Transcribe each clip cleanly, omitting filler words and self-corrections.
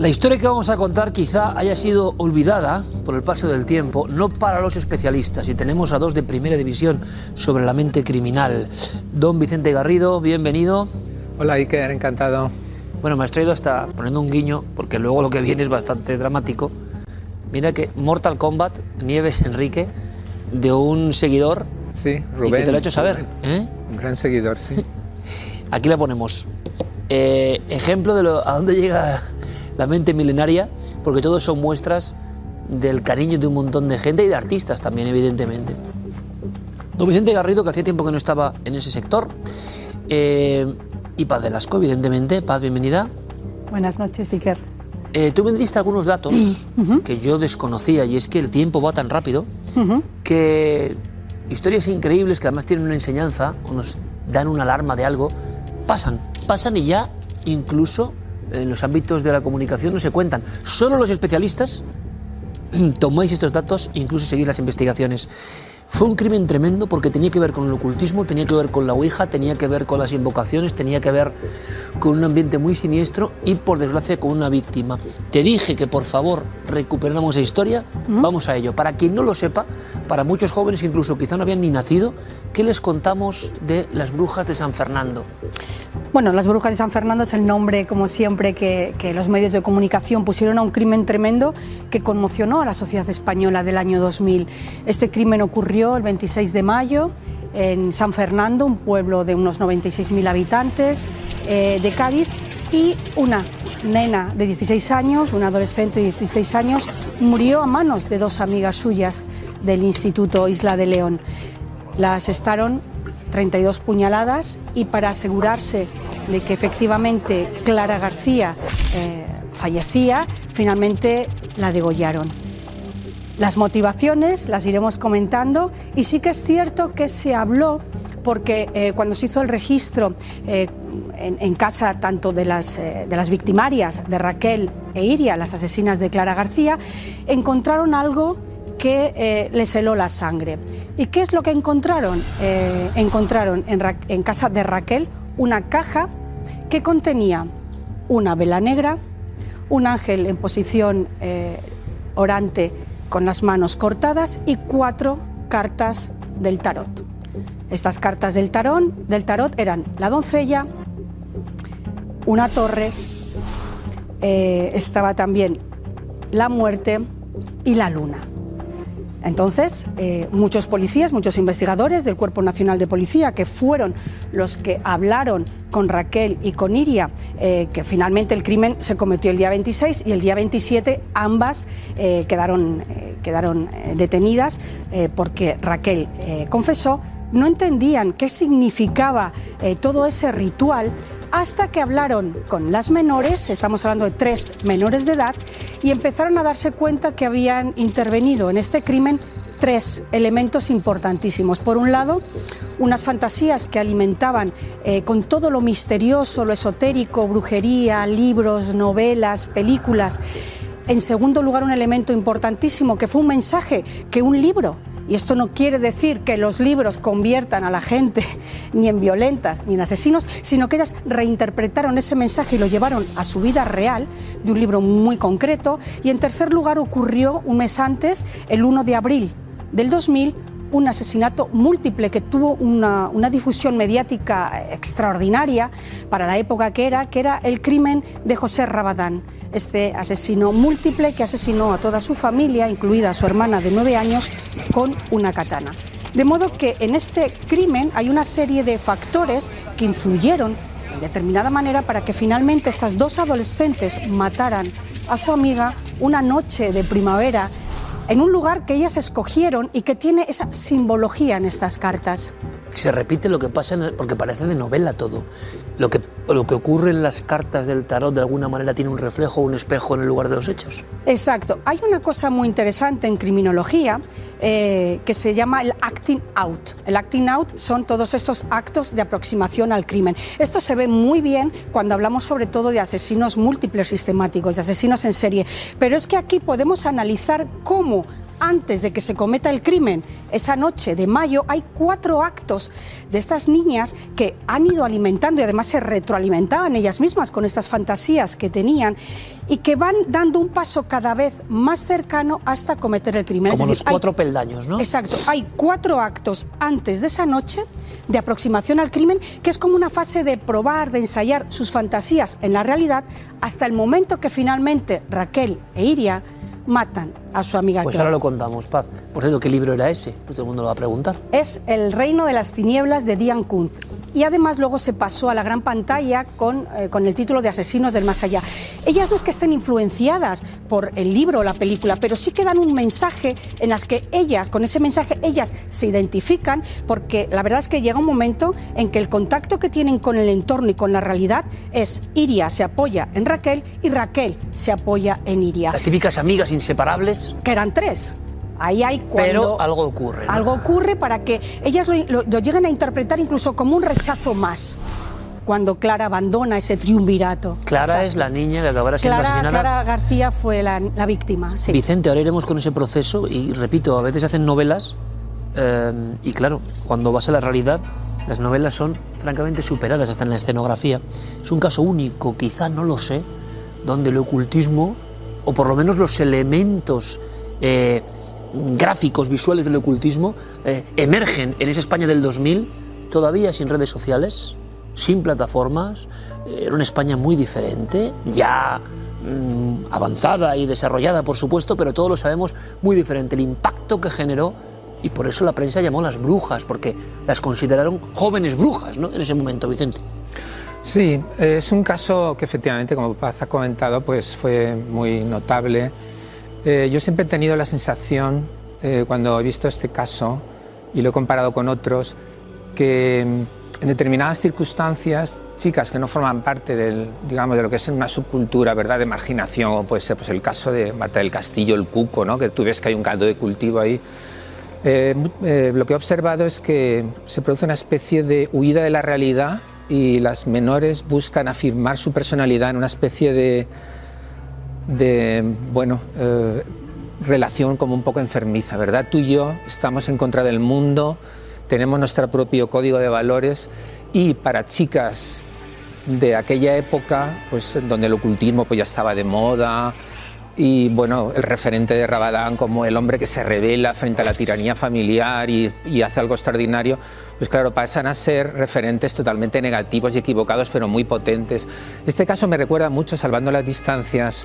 La historia que vamos a contar quizá haya sido olvidada por el paso del tiempo, no para los especialistas, y tenemos a dos de primera división sobre la mente criminal. Don Vicente Garrido, bienvenido. Hola Iker, encantado. Bueno, me has traído hasta poniendo un guiño, porque luego lo que viene es bastante dramático. Mira que Mortal Kombat, Nieves Enrique, de un seguidor. Sí, Rubén. Y que te lo ha hecho saber. Un gran seguidor, sí. Aquí la ponemos. Ejemplo de a dónde llega la mente milenaria, porque todos son muestras del cariño de un montón de gente y de artistas también, evidentemente. Don Vicente Garrido, que hacía tiempo que no estaba en ese sector, y Paz Velasco, evidentemente. Paz, bienvenida. Buenas noches, Iker. Tú me diste algunos datos que yo desconocía, y es que el tiempo va tan rápido que historias increíbles que además tienen una enseñanza o nos dan una alarma de algo, pasan y ya incluso en los ámbitos de la comunicación no se cuentan. Solo los especialistas tomáis estos datos e incluso seguís las investigaciones. Fue un crimen tremendo porque tenía que ver con el ocultismo, tenía que ver con la ouija, tenía que ver con las invocaciones, tenía que ver con un ambiente muy siniestro y, por desgracia, con una víctima. Te dije que, por favor, recuperáramos esa historia. Vamos a ello. Para quien no lo sepa, para muchos jóvenes que incluso quizá no habían ni nacido, ¿qué les contamos de las brujas de San Fernando? Bueno, las brujas de San Fernando es el nombre, como siempre, que los medios de comunicación pusieron a un crimen tremendo que conmocionó a la sociedad española del año 2000. Este crimen ocurrió el 26 de mayo en San Fernando, un pueblo de unos 96.000 habitantes de Cádiz, y una nena de 16 años, una adolescente de 16 años, murió a manos de dos amigas suyas del Instituto Isla de León. La asestaron 32 puñaladas y, para asegurarse de que efectivamente Clara García fallecía, finalmente la degollaron. Las motivaciones las iremos comentando, y sí que es cierto que se habló, porque cuando se hizo el registro en casa tanto de las victimarias, de Raquel e Iria, las asesinas de Clara García, encontraron algo que les heló la sangre. ¿Y qué es lo que encontraron? Encontraron en casa de Raquel una caja que contenía una vela negra, un ángel en posición orante con las manos cortadas y 4 cartas del tarot. Estas cartas del tarot eran la doncella, una torre, estaba también la muerte y la luna. Entonces, muchos policías, muchos investigadores del Cuerpo Nacional de Policía, que fueron los que hablaron con Raquel y con Iria, que finalmente el crimen se cometió el día 26 y el día 27 ambas quedaron detenidas porque Raquel confesó, no entendían qué significaba todo ese ritual, hasta que hablaron con las menores, estamos hablando de 3 menores de edad, y empezaron a darse cuenta que habían intervenido en este crimen 3 elementos importantísimos. Por un lado, unas fantasías que alimentaban con todo lo misterioso, lo esotérico, brujería, libros, novelas, películas. En segundo lugar, un elemento importantísimo que fue un mensaje que un libro, y esto no quiere decir que los libros conviertan a la gente ni en violentas ni en asesinos, sino que ellas reinterpretaron ese mensaje y lo llevaron a su vida real, de un libro muy concreto. Y en tercer lugar, ocurrió un mes antes, el 1 de abril del 2000, un asesinato múltiple que tuvo una difusión mediática extraordinaria para la época que era el crimen de José Rabadán, este asesino múltiple que asesinó a toda su familia, incluida a su hermana de 9 años, con una katana. De modo que en este crimen hay una serie de factores que influyeron de determinada manera para que finalmente estas 2 adolescentes mataran a su amiga una noche de primavera en un lugar que ellas escogieron y que tiene esa simbología en estas cartas. Se repite lo que pasa, porque parece de novela todo. Lo que ocurre en las cartas del tarot de alguna manera tiene un reflejo, un espejo en el lugar de los hechos. Exacto. Hay una cosa muy interesante en criminología que se llama el acting out. El acting out son todos estos actos de aproximación al crimen. Esto se ve muy bien cuando hablamos sobre todo de asesinos múltiples sistemáticos, de asesinos en serie. Pero es que aquí podemos analizar cómo antes de que se cometa el crimen, esa noche de mayo, hay 4 actos de estas niñas que han ido alimentando y además se retroalimentaban ellas mismas con estas fantasías que tenían y que van dando un paso cada vez más cercano hasta cometer el crimen. Como es decir, los 4 peldaños, ¿no? Exacto, hay 4 actos antes de esa noche de aproximación al crimen, que es como una fase de probar, de ensayar sus fantasías en la realidad, hasta el momento que finalmente Raquel e Iria matan a su amiga Pues Clara. ahora lo contamos, Paz. Por cierto, ¿qué libro era ese? Pues todo el mundo lo va a preguntar. Es El reino de las tinieblas de Diane Kunt. Y además luego se pasó a la gran pantalla con el título de Asesinos del Más Allá. Ellas no es que estén influenciadas por el libro o la película, pero sí que dan un mensaje en las que ellas, con ese mensaje, ellas se identifican, porque la verdad es que llega un momento en que el contacto que tienen con el entorno y con la realidad es Iria se apoya en Raquel y Raquel se apoya en Iria. Las típicas amigas inseparables. Que eran 3. Ahí hay cuando... Pero algo ocurre, ¿no? Algo ocurre para que ellas lo lleguen a interpretar incluso como un rechazo más, cuando Clara abandona ese triunvirato. Clara Exacto. es la niña que acabará siendo asesinada. Clara García fue la víctima, sí. Vicente, ahora iremos con ese proceso y, repito, a veces hacen novelas y, claro, cuando vas a la realidad, las novelas son francamente superadas hasta en la escenografía. Es un caso único, quizá, no lo sé, donde el ocultismo, o por lo menos los elementos gráficos, visuales del ocultismo, emergen en esa España del 2000, todavía sin redes sociales, sin plataformas. Era una España muy diferente, ya avanzada y desarrollada, por supuesto, pero todos lo sabemos, muy diferente. El impacto que generó, y por eso la prensa llamó las brujas, porque las consideraron jóvenes brujas, ¿no?, en ese momento, Vicente. Sí, es un caso que efectivamente, como Paz ha comentado, pues fue muy notable. Yo siempre he tenido la sensación, cuando he visto este caso, y lo he comparado con otros, que en determinadas circunstancias, chicas que no forman parte del, digamos, de lo que es una subcultura, ¿verdad?, de marginación, o puede ser pues, el caso de Marta del Castillo, el Cuco, ¿no?, que tú ves que hay un caldo de cultivo ahí. Lo que he observado es que se produce una especie de huida de la realidad y las menores buscan afirmar su personalidad en una especie de relación como un poco enfermiza, ¿verdad? Tú y yo estamos en contra del mundo, tenemos nuestro propio código de valores, y para chicas de aquella época, pues donde el ocultismo pues ya estaba de moda, y bueno, el referente de Rabadán como el hombre que se rebela frente a la tiranía familiar y hace algo extraordinario, pues claro, pasan a ser referentes totalmente negativos y equivocados, pero muy potentes. Este caso me recuerda mucho, salvando las distancias,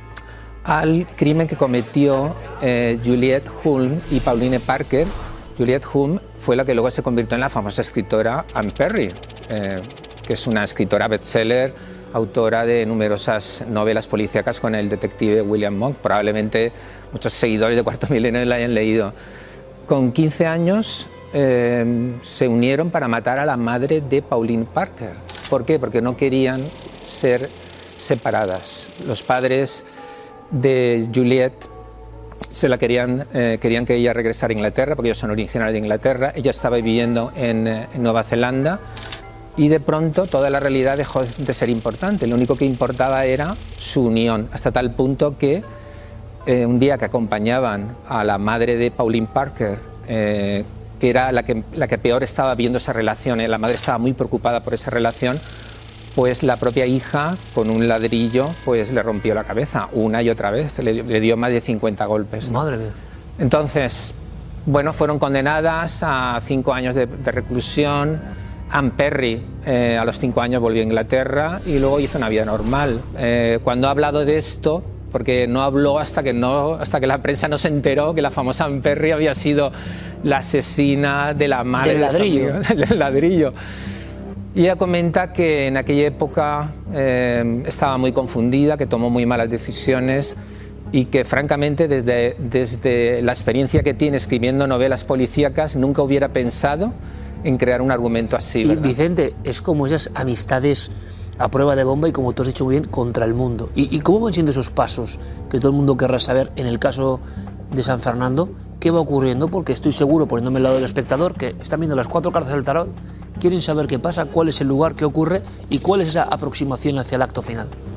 al crimen que cometió Juliette Hulme y Pauline Parker. Juliette Hulme fue la que luego se convirtió en la famosa escritora Anne Perry, que es una escritora bestseller, autora de numerosas novelas policíacas con el detective William Monk. Probablemente muchos seguidores de Cuarto Milenio la hayan leído. Con 15 años se unieron para matar a la madre de Pauline Parker. ¿Por qué? Porque no querían ser separadas. Los padres de Juliette querían que ella regresara a Inglaterra, porque ellos son originarios de Inglaterra. Ella estaba viviendo en Nueva Zelanda, y de pronto toda la realidad dejó de ser importante. Lo único que importaba era su unión, hasta tal punto que un día que acompañaban a la madre de Pauline Parker, que era la que peor estaba viendo esa relación, la madre estaba muy preocupada por esa relación, pues la propia hija, con un ladrillo, pues le rompió la cabeza una y otra vez, le dio más de 50 golpes, ¿no? Madre mía. Entonces, bueno, fueron condenadas a 5 años de reclusión. Anne Perry a los 5 años volvió a Inglaterra y luego hizo una vida normal. Cuando ha hablado de esto, porque no habló hasta que la prensa no se enteró que la famosa Anne Perry había sido la asesina de la madre del ladrillo. Del ladrillo. Y ella comenta que en aquella época estaba muy confundida, que tomó muy malas decisiones y que francamente desde la experiencia que tiene escribiendo novelas policíacas nunca hubiera pensado en crear un argumento así, ¿verdad? Y Vicente, es como esas amistades a prueba de bomba y, como tú has dicho muy bien, contra el mundo. ¿Y cómo van siendo esos pasos que todo el mundo querrá saber en el caso de San Fernando? ¿Qué va ocurriendo? Porque estoy seguro, poniéndome al lado del espectador, que están viendo las 4 cartas del tarot, quieren saber qué pasa, cuál es el lugar, qué ocurre y cuál es esa aproximación hacia el acto final.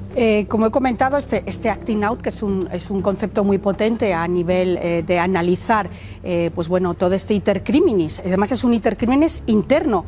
Como he comentado, este acting out, que es un concepto muy potente a nivel de analizar pues bueno, todo este iter criminis, además es un iter criminis interno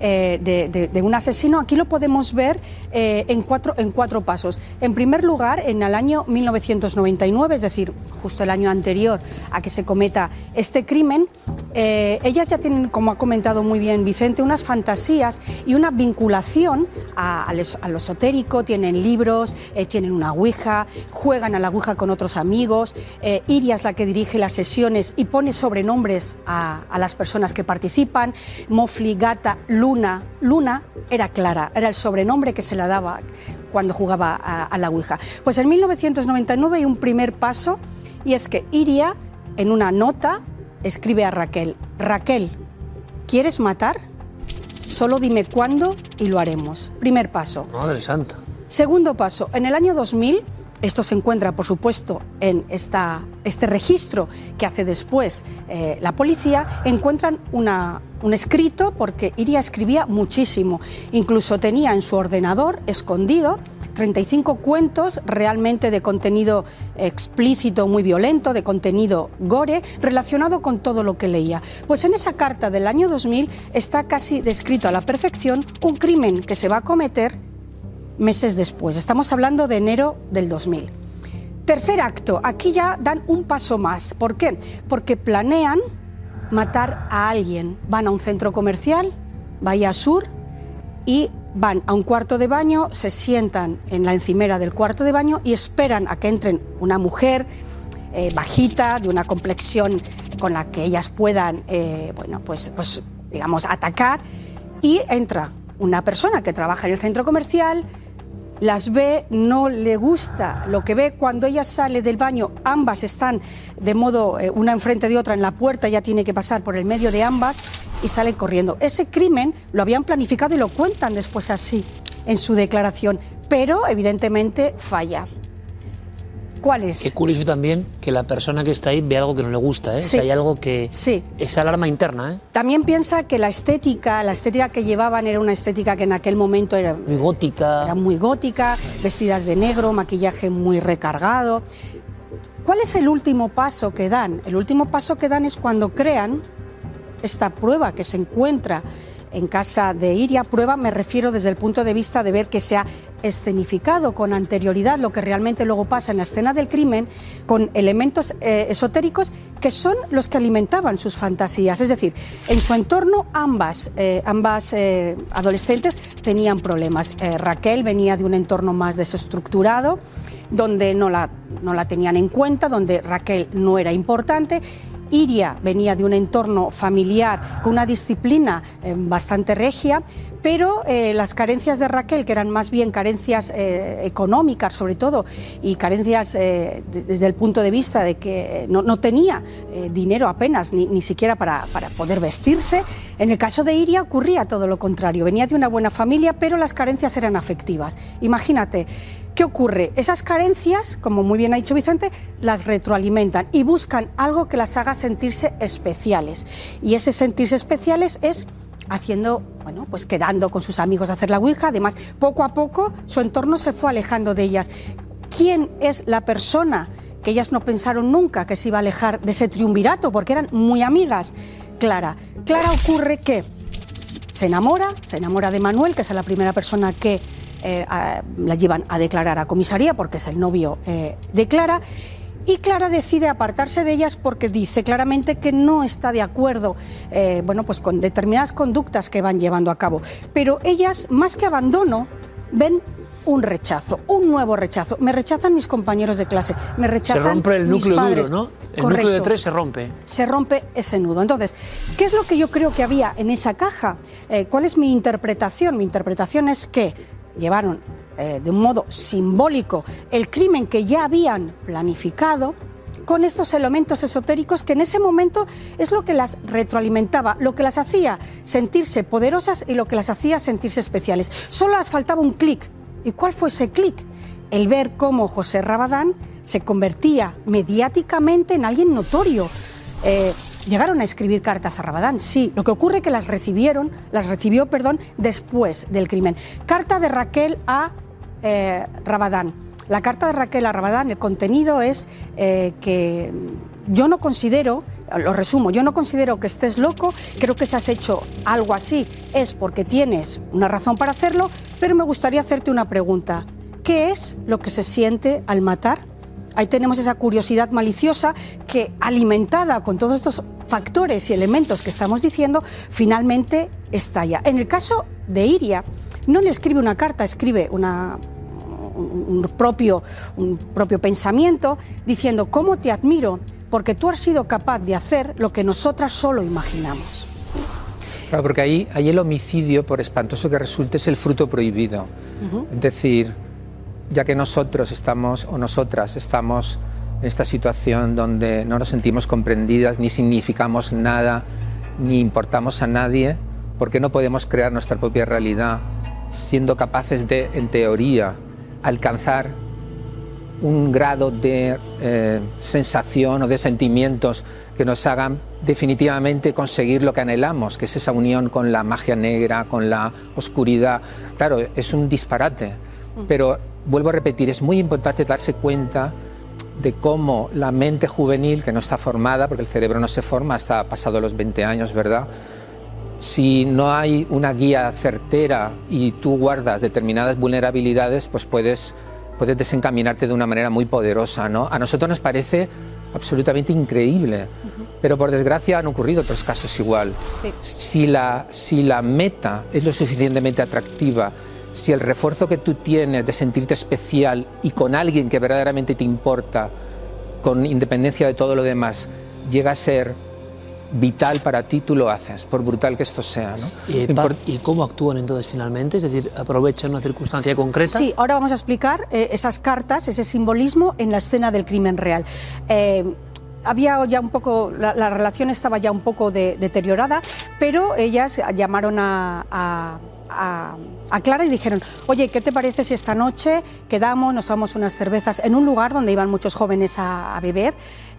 de un asesino. Aquí lo podemos ver en cuatro pasos. En primer lugar, en el año 1999, es decir, justo el año anterior a que se cometa este crimen, ellas ya tienen, como ha comentado muy bien Vicente, unas fantasías y una vinculación a lo esotérico. Tienen libros, tienen una ouija, juegan a la ouija con otros amigos. Iria es la que dirige las sesiones y pone sobrenombres a las personas que participan. Mofli, Gata, Luna. Luna era Clara, era el sobrenombre que se la daba cuando jugaba a la ouija. Pues en 1999 hay un primer paso, y es que Iria, en una nota, escribe a Raquel: Raquel, ¿quieres matar? Solo dime cuándo y lo haremos. Primer paso. Madre santa. Segundo paso, en el año 2000, esto se encuentra, por supuesto, en este registro que hace después la policía, encuentran un escrito, porque Iria escribía muchísimo. Incluso tenía en su ordenador, escondido, 35 cuentos realmente de contenido explícito, muy violento, de contenido gore, relacionado con todo lo que leía. Pues en esa carta del año 2000 está casi descrito a la perfección un crimen que se va a cometer meses después. Estamos hablando de enero del 2000. Tercer acto, aquí ya dan un paso más. ¿Por qué? Porque planean matar a alguien. Van a un centro comercial, Bahía Sur, y van a un cuarto de baño, se sientan en la encimera del cuarto de baño y esperan a que entren una mujer bajita, de una complexión con la que ellas puedan, bueno, pues digamos, atacar. Y entra una persona que trabaja en el centro comercial, las ve, no le gusta lo que ve. Cuando ella sale del baño, ambas están de modo, una enfrente de otra en la puerta, ella tiene que pasar por el medio de ambas y sale corriendo. Ese crimen lo habían planificado y lo cuentan después así en su declaración, pero evidentemente falla. ¿Cuál es? Qué curioso también que la persona que está ahí ve algo que no le gusta, ¿eh? Sí. O sea, hay algo que... Sí. Esa alarma interna, ¿eh? También piensa que la estética que llevaban era una estética que en aquel momento era muy gótica. Era muy gótica, vestidas de negro, maquillaje muy recargado. ¿Cuál es el último paso que dan? El último paso que dan es cuando crean esta prueba que se encuentra en casa de Iria. Prueba me refiero desde el punto de vista de ver que se ha escenificado con anterioridad lo que realmente luego pasa en la escena del crimen, con elementos esotéricos que son los que alimentaban sus fantasías. Es decir, en su entorno ambas adolescentes tenían problemas. Raquel venía de un entorno más desestructurado, donde no la tenían en cuenta, donde Raquel no era importante. Iria venía de un entorno familiar con una disciplina bastante regia, pero las carencias de Raquel, que eran más bien carencias económicas sobre todo, y carencias desde el punto de vista de que no tenía dinero apenas, ni siquiera para poder vestirse. En el caso de Iria ocurría todo lo contrario, venía de una buena familia, pero las carencias eran afectivas. Imagínate. ¿Qué ocurre? Esas carencias, como muy bien ha dicho Vicente, las retroalimentan y buscan algo que las haga sentirse especiales. Y ese sentirse especiales es haciendo, bueno, pues quedando con sus amigos a hacer la ouija. Además, poco a poco su entorno se fue alejando de ellas. ¿Quién es la persona que ellas no pensaron nunca que se iba a alejar de ese triunvirato? Porque eran muy amigas. Clara. Clara ocurre que se enamora de Manuel, que es la primera persona que la llevan a declarar a comisaría porque es el novio de Clara, y Clara decide apartarse de ellas porque dice claramente que no está de acuerdo bueno, pues con determinadas conductas que van llevando a cabo. Pero ellas, más que abandono, ven un rechazo, un nuevo rechazo. Me rechazan mis compañeros de clase, me rechazan mis padres. Se rompe el núcleo duro, ¿no? El núcleo de tres se rompe. Se rompe ese nudo. Entonces, ¿qué es lo que yo creo que había en esa caja? ¿Cuál es mi interpretación? Mi interpretación es que llevaron de un modo simbólico el crimen que ya habían planificado, con estos elementos esotéricos que en ese momento es lo que las retroalimentaba, lo que las hacía sentirse poderosas y lo que las hacía sentirse especiales. Solo les faltaba un clic. ¿Y cuál fue ese clic? El ver cómo José Rabadán se convertía mediáticamente en alguien notorio. Llegaron a escribir cartas a Rabadán, sí. Lo que ocurre es que las recibió después del crimen. Carta de Raquel a Rabadán. La carta de Raquel a Rabadán, el contenido es que yo no considero, lo resumo, yo no considero que estés loco, creo que si has hecho algo así es porque tienes una razón para hacerlo, pero me gustaría hacerte una pregunta. ¿Qué es lo que se siente al matar? Ahí tenemos esa curiosidad maliciosa que, alimentada con todos estos factores y elementos que estamos diciendo, finalmente estalla. En el caso de Iria, no le escribe una carta, escribe un propio pensamiento diciendo: cómo te admiro, porque tú has sido capaz de hacer lo que nosotras solo imaginamos. Claro, porque ahí el homicidio, por espantoso que resulte, es el fruto prohibido. Es decir, ya que nosotros estamos, o nosotras estamos en esta situación donde no nos sentimos comprendidas, ni significamos nada, ni importamos a nadie, ¿por qué no podemos crear nuestra propia realidad siendo capaces de, en teoría, alcanzar un grado de sensación o de sentimientos que nos hagan definitivamente conseguir lo que anhelamos, que es esa unión con la magia negra, con la oscuridad? Claro, es un disparate, pero vuelvo a repetir, es muy importante darse cuenta de cómo la mente juvenil, que no está formada, porque el cerebro no se forma hasta pasado los 20 años, ¿verdad? Si no hay una guía certera y tú guardas determinadas vulnerabilidades, pues puedes desencaminarte de una manera muy poderosa, ¿no? A nosotros nos parece absolutamente increíble, pero por desgracia han ocurrido otros casos igual. Sí. Si la meta es lo suficientemente atractiva, si el refuerzo que tú tienes de sentirte especial y con alguien que verdaderamente te importa, con independencia de todo lo demás, llega a ser vital para ti, tú lo haces, por brutal que esto sea, ¿no? ¿Y cómo actúan entonces finalmente? Es decir, ¿aprovechan una circunstancia concreta? Sí, ahora vamos a explicar esas cartas, ese simbolismo en la escena del crimen real. Había ya un poco, la relación estaba ya un poco deteriorada, pero ellas llamaron a Clara y dijeron: oye, ¿qué te parece si esta noche quedamos, nos tomamos unas cervezas en un lugar donde iban muchos jóvenes a beber?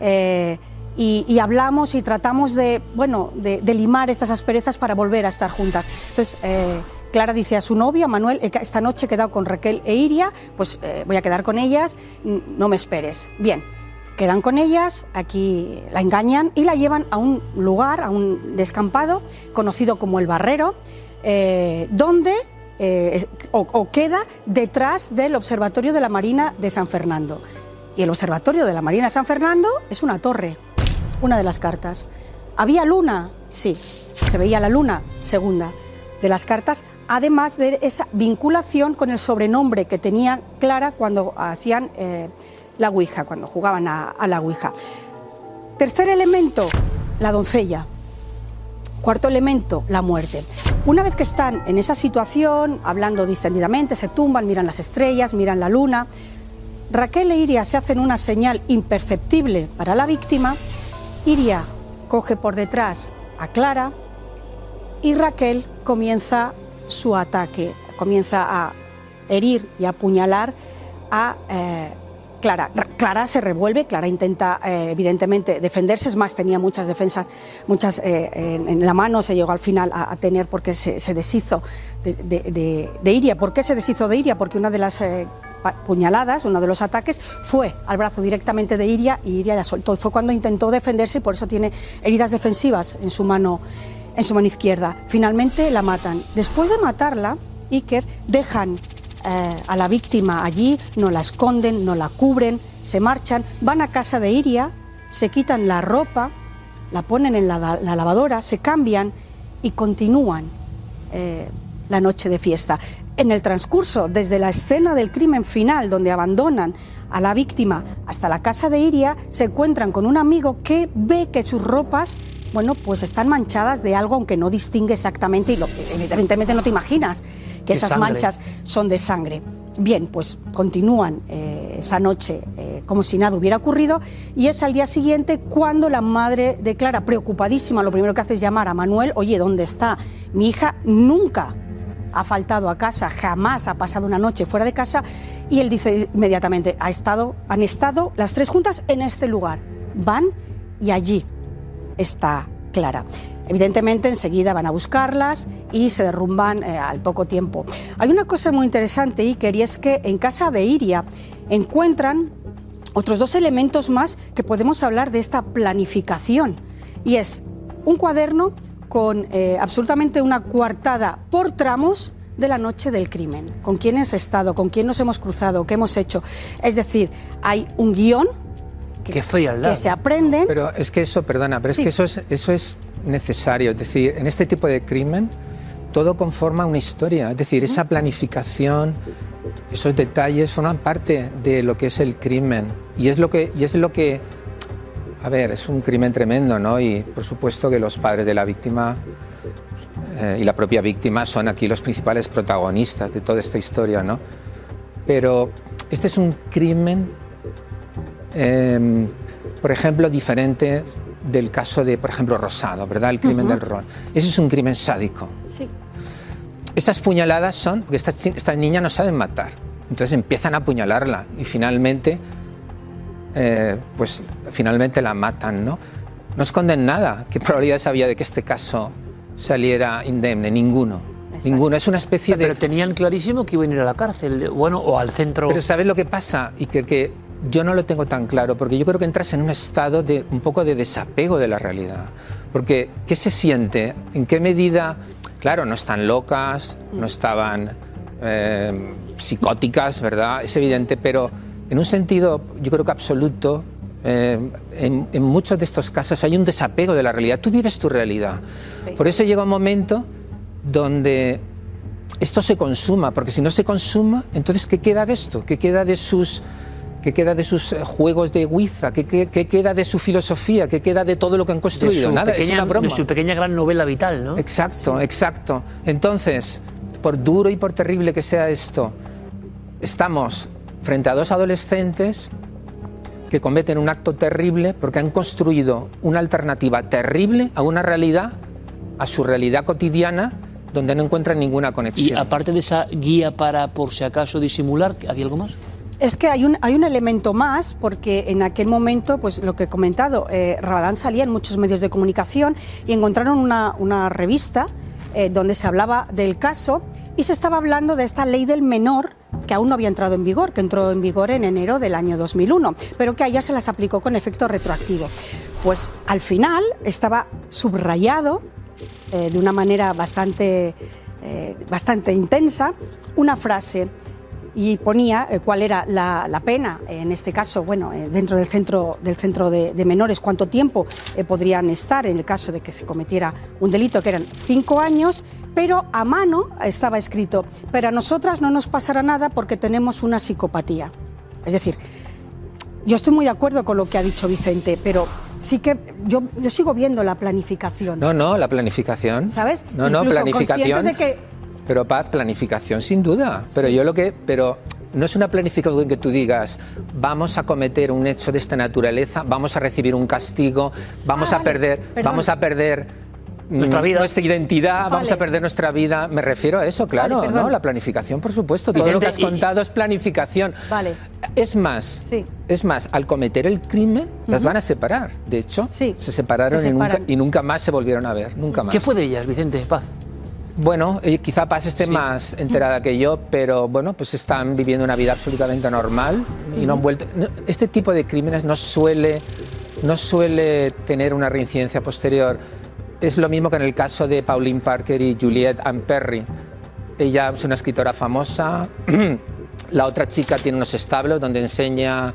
Y hablamos y tratamos de limar estas asperezas para volver a estar juntas. Entonces, Clara dice a su novio, Manuel: esta noche he quedado con Raquel e Iria, pues voy a quedar con ellas, no me esperes. Bien, quedan con ellas, aquí la engañan y la llevan a un lugar, a un descampado, conocido como El Barrero, donde queda detrás del Observatorio de la Marina de San Fernando. Y el Observatorio de la Marina de San Fernando es una torre. Una de las cartas. ¿Había luna? Sí, se veía la luna, segunda de las cartas, además de esa vinculación con el sobrenombre que tenía Clara cuando hacían la Ouija, cuando jugaban a la Ouija. Tercer elemento, la doncella. Cuarto elemento, la muerte. Una vez que están en esa situación, hablando distendidamente, se tumban, miran las estrellas, miran la luna, Raquel e Iria se hacen una señal imperceptible para la víctima. Iria coge por detrás a Clara y Raquel comienza su ataque, comienza a herir y a apuñalar a Clara. Clara se revuelve, Clara intenta evidentemente defenderse, es más, tenía muchas defensas, en la mano se llegó al final a tener, porque se deshizo de Iria. ¿Por qué se deshizo de Iria? Porque una de las puñaladas, uno de los ataques, fue al brazo directamente de Iria y Iria la soltó. Y fue cuando intentó defenderse y por eso tiene heridas defensivas en su mano izquierda. Finalmente la matan. Después de matarla, Iker, dejan a la víctima allí, no la esconden, no la cubren, se marchan, van a casa de Iria, se quitan la ropa, la ponen en la lavadora, se cambian y continúan la noche de fiesta. En el transcurso, desde la escena del crimen final, donde abandonan a la víctima, hasta la casa de Iria, se encuentran con un amigo que ve que sus ropas, pues están manchadas de algo, aunque no distingue exactamente, y evidentemente no te imaginas que esas manchas son de sangre. Bien, pues continúan esa noche como si nada hubiera ocurrido, y es al día siguiente cuando la madre de Clara, preocupadísima, lo primero que hace es llamar a Manuel: oye, ¿dónde está mi hija? Nunca ha faltado a casa, jamás ha pasado una noche fuera de casa. Y él dice inmediatamente: han estado las tres juntas en este lugar. Van y allí está Clara. Evidentemente enseguida van a buscarlas y se derrumban al poco tiempo. Hay una cosa muy interesante, Iker, y es que en casa de Iria encuentran otros 2 elementos más que podemos hablar de esta planificación, y es un cuaderno con absolutamente una coartada por tramos de la noche del crimen, con quién has estado, con quién nos hemos cruzado, qué hemos hecho. Es decir, hay un guión que se aprenden. Pero es que eso, perdona, pero es que eso es necesario. Es decir, en este tipo de crimen todo conforma una historia. Es decir, esa planificación, esos detalles forman parte de lo que es el crimen. Y es lo que a ver, es un crimen tremendo, ¿no? Y por supuesto que los padres de la víctima y la propia víctima son aquí los principales protagonistas de toda esta historia, ¿no? Pero este es un crimen, por ejemplo, diferente del caso de, por ejemplo, Rosado, ¿verdad? El crimen del Ron. Ese es un crimen sádico. Sí. Estas puñaladas son, porque estas niñas no saben matar, entonces empiezan a apuñalarla y finalmente, finalmente la matan, ¿no? No esconden nada. ¿Qué probabilidades había de que este caso saliera indemne? Ninguno. Exacto. Ninguno. Es una especie de... Pero tenían clarísimo que iban a ir a la cárcel, bueno, o al centro... Pero ¿sabes lo que pasa? Y que yo no lo tengo tan claro, porque yo creo que entras en un estado de un poco de desapego de la realidad. Porque, ¿qué se siente? ¿En qué medida? Claro, no están locas, no estaban psicóticas, ¿verdad? Es evidente, pero en un sentido, yo creo que absoluto, en muchos de estos casos hay un desapego de la realidad. Tú vives tu realidad. Por eso llega un momento donde esto se consuma, porque si no se consuma, entonces ¿qué queda de esto? ¿Qué queda de sus juegos de Ouija? ¿Qué queda de su filosofía? ¿Qué queda de todo lo que han construido? Nada, es una broma. De su pequeña gran novela vital, ¿no? Exacto, sí. Exacto. Entonces, por duro y por terrible que sea esto, estamos frente a 2 adolescentes que cometen un acto terrible porque han construido una alternativa terrible a una realidad, a su realidad cotidiana, donde no encuentran ninguna conexión. Y aparte de esa guía para, por si acaso, disimular, ¿había algo más? Es que hay un elemento más, porque en aquel momento, pues lo que he comentado, Rabadán salía en muchos medios de comunicación y encontraron una revista donde se hablaba del caso y se estaba hablando de esta ley del menor que aún no había entrado en vigor, que entró en vigor en enero del año 2001, pero que a ella se las aplicó con efecto retroactivo. Pues al final estaba subrayado de una manera bastante intensa una frase y ponía cuál era la pena, en este caso, bueno, dentro del centro de menores, cuánto tiempo podrían estar en el caso de que se cometiera un delito, que eran 5 años, pero a mano estaba escrito, pero a nosotras no nos pasará nada porque tenemos una psicopatía. Es decir, yo estoy muy de acuerdo con lo que ha dicho Vicente, pero sí que yo sigo viendo la planificación. No, la planificación. ¿Sabes? No, planificación. De que... Pero Paz, planificación sin duda. Pero pero no es una planificación que tú digas, vamos a cometer un hecho de esta naturaleza, vamos a recibir un castigo, vamos a perder nuestra vida, nuestra identidad, vamos a perder nuestra vida. Me refiero a eso, claro, ¿no? La planificación, por supuesto. Todo lo que has contado es planificación. Vale. Es más, al cometer el crimen, las van a separar. De hecho, se separaron y nunca más se volvieron a ver. Nunca más. ¿Qué fue de ellas, Vicente Paz? Bueno, quizá Paz esté más enterada que yo, pero bueno, pues están viviendo una vida absolutamente normal y no han vuelto. Este tipo de crímenes no suele tener una reincidencia posterior. Es lo mismo que en el caso de Pauline Parker y Juliette Ann Perry. Ella es una escritora famosa. La otra chica tiene unos establos donde enseña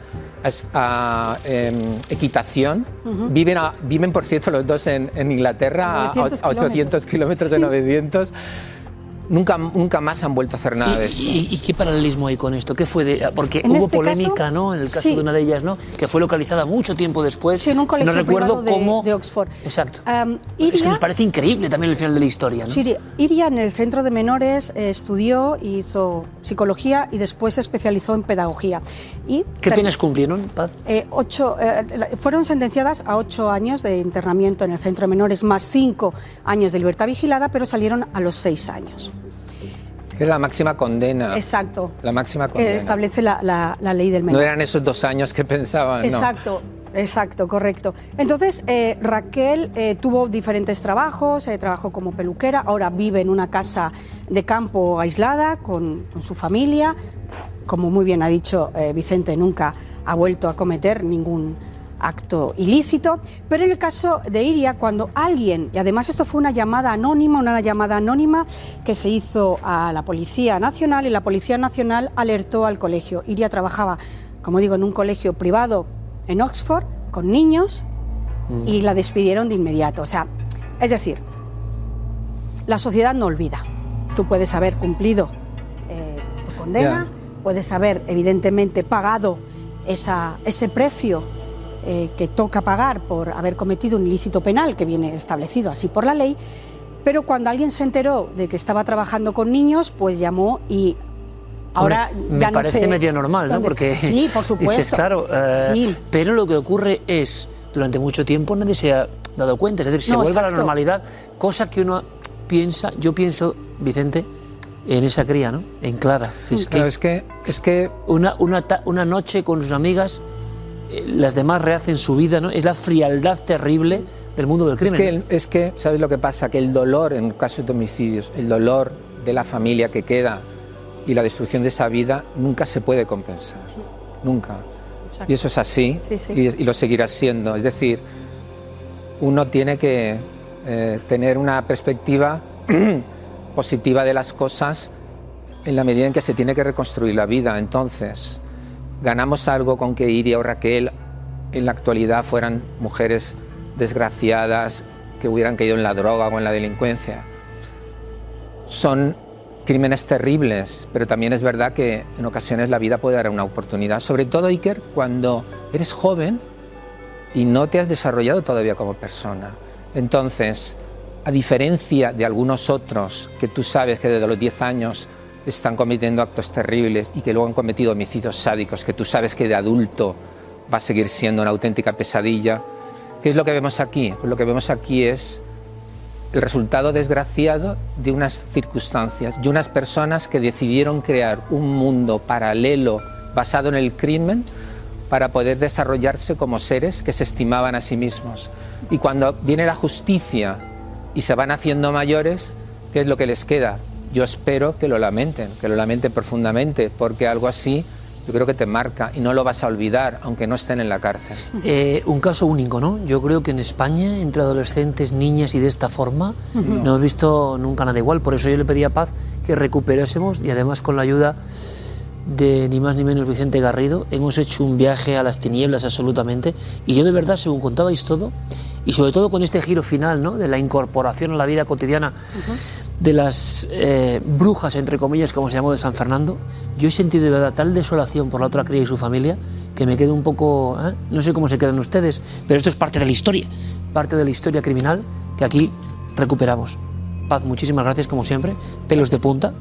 equitación. Viven, por cierto, los dos en Inglaterra, a 800 kilómetros de 900. Nunca más han vuelto a hacer nada de eso. ¿Y qué paralelismo hay con esto? ¿Qué fue porque hubo polémica, ¿no? En el caso de una de ellas, ¿no? Que fue localizada mucho tiempo después. Sí, en un colegio privado de Oxford. Exacto. Es que nos parece increíble también el final de la historia, ¿no? Sí, Iria en el centro de menores estudió, hizo psicología y después se especializó en pedagogía. ¿Qué penas cumplieron, Paz? 8, fueron sentenciadas a 8 años de internamiento en el centro de menores, más 5 años de libertad vigilada, pero salieron a los 6 años. Que es la máxima condena. Exacto. La máxima condena. Que establece la ley del menor. No eran esos 2 años que pensaban, exacto. No. Exacto, correcto. Entonces, Raquel tuvo diferentes trabajos, trabajó como peluquera, ahora vive en una casa de campo aislada con su familia. Como muy bien ha dicho Vicente, nunca ha vuelto a cometer ningún acto ilícito, pero en el caso de Iria, cuando alguien, y además esto fue una llamada anónima que se hizo a la Policía Nacional, y la Policía Nacional alertó al colegio. Iria trabajaba, como digo, en un colegio privado en Oxford, con niños, y la despidieron de inmediato. O sea, es decir, la sociedad no olvida. Tú puedes haber cumplido tu condena, puedes haber evidentemente pagado ese precio que toca pagar por haber cometido un ilícito penal que viene establecido así por la ley, pero cuando alguien se enteró de que estaba trabajando con niños, pues llamó y ahora ya no sé... Me parece medio normal, ¿no? Porque sí, por supuesto. Dices, claro, sí. Pero lo que ocurre es, durante mucho tiempo nadie se ha dado cuenta, es decir, se vuelve a la normalidad, cosa que uno piensa, yo pienso, Vicente, en esa cría, ¿no? En Clara. Es que una noche con sus amigas, las demás rehacen su vida, ¿no? Es la frialdad terrible del mundo del crimen. Es que, ¿sabes lo que pasa? Que el dolor en casos de homicidios, el dolor de la familia que queda y la destrucción de esa vida nunca se puede compensar, nunca. Exacto. Y eso es así, y lo seguirá siendo. Es decir, uno tiene que tener una perspectiva positiva de las cosas en la medida en que se tiene que reconstruir la vida. Entonces, ganamos algo con que Iria o Raquel en la actualidad fueran mujeres desgraciadas que hubieran caído en la droga o en la delincuencia. Son crímenes terribles, pero también es verdad que en ocasiones la vida puede dar una oportunidad, sobre todo, Iker, cuando eres joven y no te has desarrollado todavía como persona. Entonces, a diferencia de algunos otros que tú sabes que desde los 10 años están cometiendo actos terribles y que luego han cometido homicidios sádicos, que tú sabes que de adulto va a seguir siendo una auténtica pesadilla. ¿Qué es lo que vemos aquí? Pues lo que vemos aquí es el resultado desgraciado de unas circunstancias, de unas personas que decidieron crear un mundo paralelo basado en el crimen para poder desarrollarse como seres que se estimaban a sí mismos. Y cuando viene la justicia y se van haciendo mayores, ¿qué es lo que les queda? Yo espero que lo lamenten profundamente, porque algo así yo creo que te marca y no lo vas a olvidar, aunque no estén en la cárcel. Un caso único, ¿no? Yo creo que en España, entre adolescentes, niñas y de esta forma, no hemos visto nunca nada igual. Por eso yo le pedí a Paz que recuperásemos, y además con la ayuda de ni más ni menos Vicente Garrido, hemos hecho un viaje a las tinieblas absolutamente. Y yo de verdad, según contabais todo, y sobre todo con este giro final, ¿no? De la incorporación a la vida cotidiana de las brujas, entre comillas, como se llamó, de San Fernando, yo he sentido de verdad tal desolación por la otra cría y su familia que me quedo un poco... No sé cómo se quedan ustedes, pero esto es parte de la historia criminal que aquí recuperamos. Paz, muchísimas gracias como siempre, pelos de punta.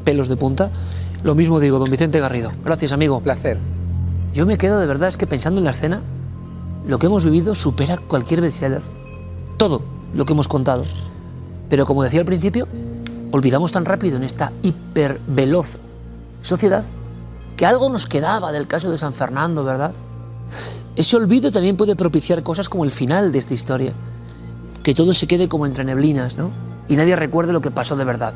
Lo mismo digo, don Vicente Garrido. Gracias, amigo. Un placer. Yo me quedo de verdad, es que pensando en la escena, lo que hemos vivido supera cualquier bestseller. Todo lo que hemos contado. Pero como decía al principio, olvidamos tan rápido en esta hiperveloz sociedad que algo nos quedaba del caso de San Fernando, ¿verdad? Ese olvido también puede propiciar cosas como el final de esta historia. Que todo se quede como entre neblinas, ¿no? Y nadie recuerde lo que pasó de verdad.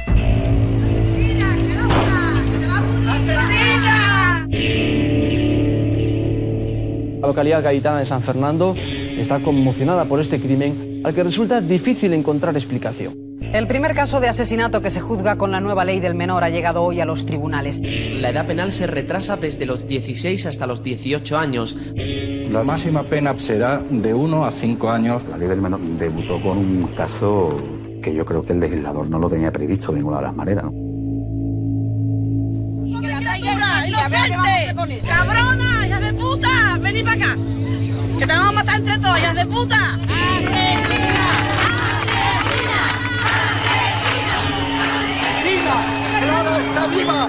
La localidad gaditana de San Fernando está conmocionada por este crimen al que resulta difícil encontrar explicación. El primer caso de asesinato que se juzga con la nueva ley del menor ha llegado hoy a los tribunales. La edad penal se retrasa desde los 16 hasta los 18 años. La máxima pena será de 1 a 5 años. La ley del menor debutó con un caso que yo creo que el legislador no lo tenía previsto de ninguna de las maneras, ¿no? ¡Inocente! ¡Cabrona! ¡Hijas de puta! ¡Venid para acá! ¡Que te vamos a matar entre todos, hijas de puta! ¡Asesina! ¡Asesina! ¡Asesina! ¡Clara está viva!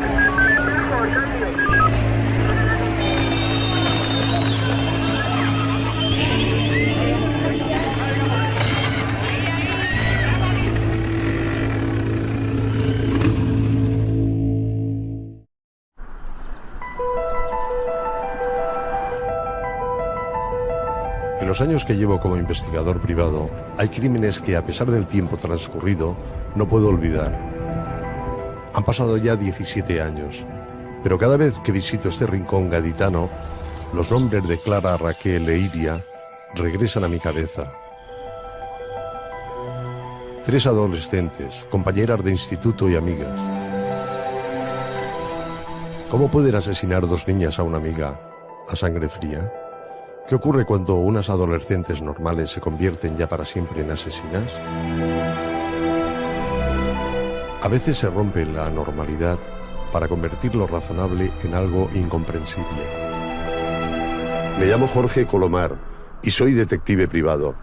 los años que llevo como investigador privado, hay crímenes que, a pesar del tiempo transcurrido, no puedo olvidar. Han pasado ya 17 años, pero cada vez que visito este rincón gaditano, los nombres de Clara, Raquel e Iria regresan a mi cabeza. 3 adolescentes, compañeras de instituto y amigas. ¿Cómo pueden asesinar 2 niñas a una amiga a sangre fría? ¿Qué ocurre cuando unas adolescentes normales se convierten ya para siempre en asesinas? A veces se rompe la normalidad para convertir lo razonable en algo incomprensible. Me llamo Jorge Colomar y soy detective privado.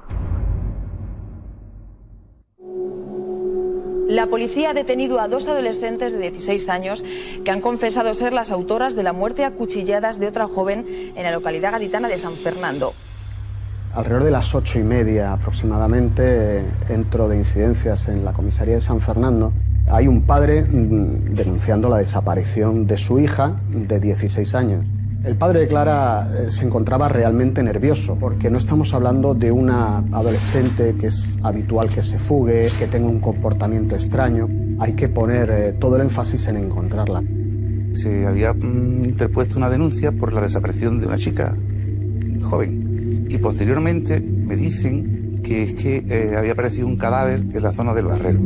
La policía ha detenido a 2 adolescentes de 16 años que han confesado ser las autoras de la muerte a cuchilladas de otra joven en la localidad gaditana de San Fernando. Alrededor de las 8:30 aproximadamente entro de incidencias en la comisaría de San Fernando. Hay un padre denunciando la desaparición de su hija de 16 años. El padre de Clara se encontraba realmente nervioso porque no estamos hablando de una adolescente que es habitual que se fugue, que tenga un comportamiento extraño. Hay que poner todo el énfasis en encontrarla. Se había interpuesto una denuncia por la desaparición de una chica joven y posteriormente me dicen que es que había aparecido un cadáver en la zona del Barrero.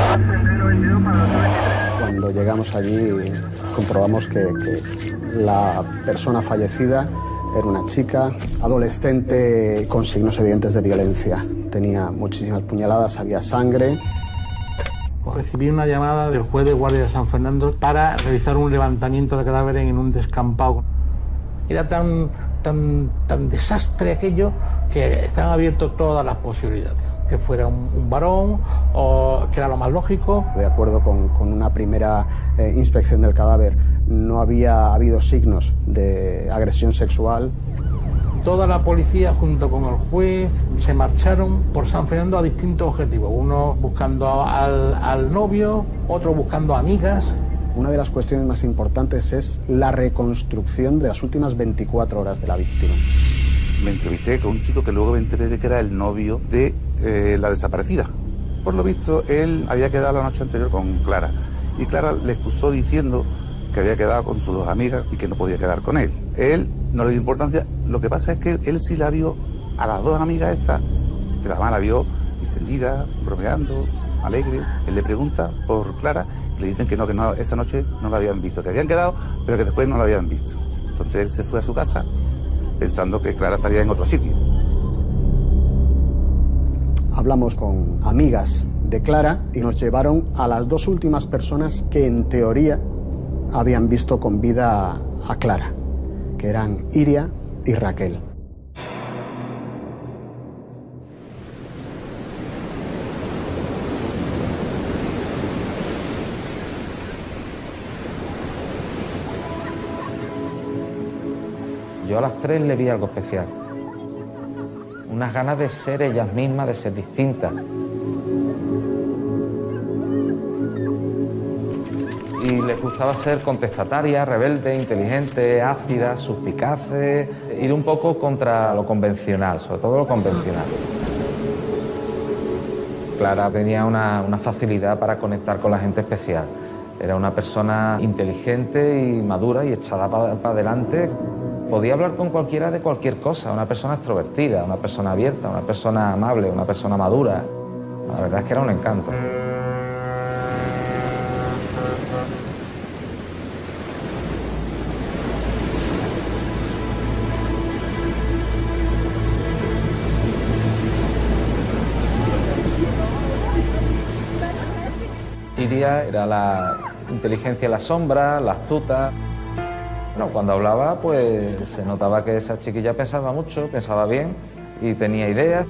Cuando llegamos allí comprobamos que la persona fallecida era una chica adolescente con signos evidentes de violencia. Tenía muchísimas puñaladas, había sangre. Recibí una llamada del juez de guardia de San Fernando para realizar un levantamiento de cadáveres en un descampado. Era tan desastre aquello que estaban abiertas todas las posibilidades. Que fuera un varón, o que era lo más lógico. De acuerdo con una primera inspección del cadáver, no había habido signos de agresión sexual. Toda la policía junto con el juez se marcharon por San Fernando a distintos objetivos. Uno buscando al novio, otro buscando amigas. Una de las cuestiones más importantes es la reconstrucción de las últimas 24 horas de la víctima. Me entrevisté con un chico que luego me enteré de que era el novio de la desaparecida. Por lo visto, él había quedado la noche anterior con Clara y Clara le excusó diciendo que había quedado con sus 2 amigas y que no podía quedar con él. Él no le dio importancia. Lo que pasa es que él sí la vio a las 2 amigas estas, pero además la vio distendida, bromeando, alegre. Él le pregunta por Clara y le dicen que no, esa noche no la habían visto, que habían quedado, pero que después no la habían visto. Entonces él se fue a su casa pensando que Clara estaría en otro sitio. Hablamos con amigas de Clara y nos llevaron a las 2 últimas personas que en teoría habían visto con vida a Clara, que eran Iria y Raquel. Yo a las 3 le vi algo especial. Unas ganas de ser ellas mismas, de ser distintas. Y les gustaba ser contestataria, rebelde, inteligente, ácida, suspicaces, ir un poco contra lo convencional, sobre todo lo convencional. Clara tenía una facilidad para conectar con la gente especial. Era una persona inteligente y madura y echada para adelante. Podía hablar con cualquiera de cualquier cosa, una persona extrovertida, una persona abierta, una persona amable, una persona madura. La verdad es que era un encanto. Iria era la inteligencia en la sombra, la astuta. Bueno, cuando hablaba, pues se notaba que esa chiquilla pensaba mucho, pensaba bien y tenía ideas.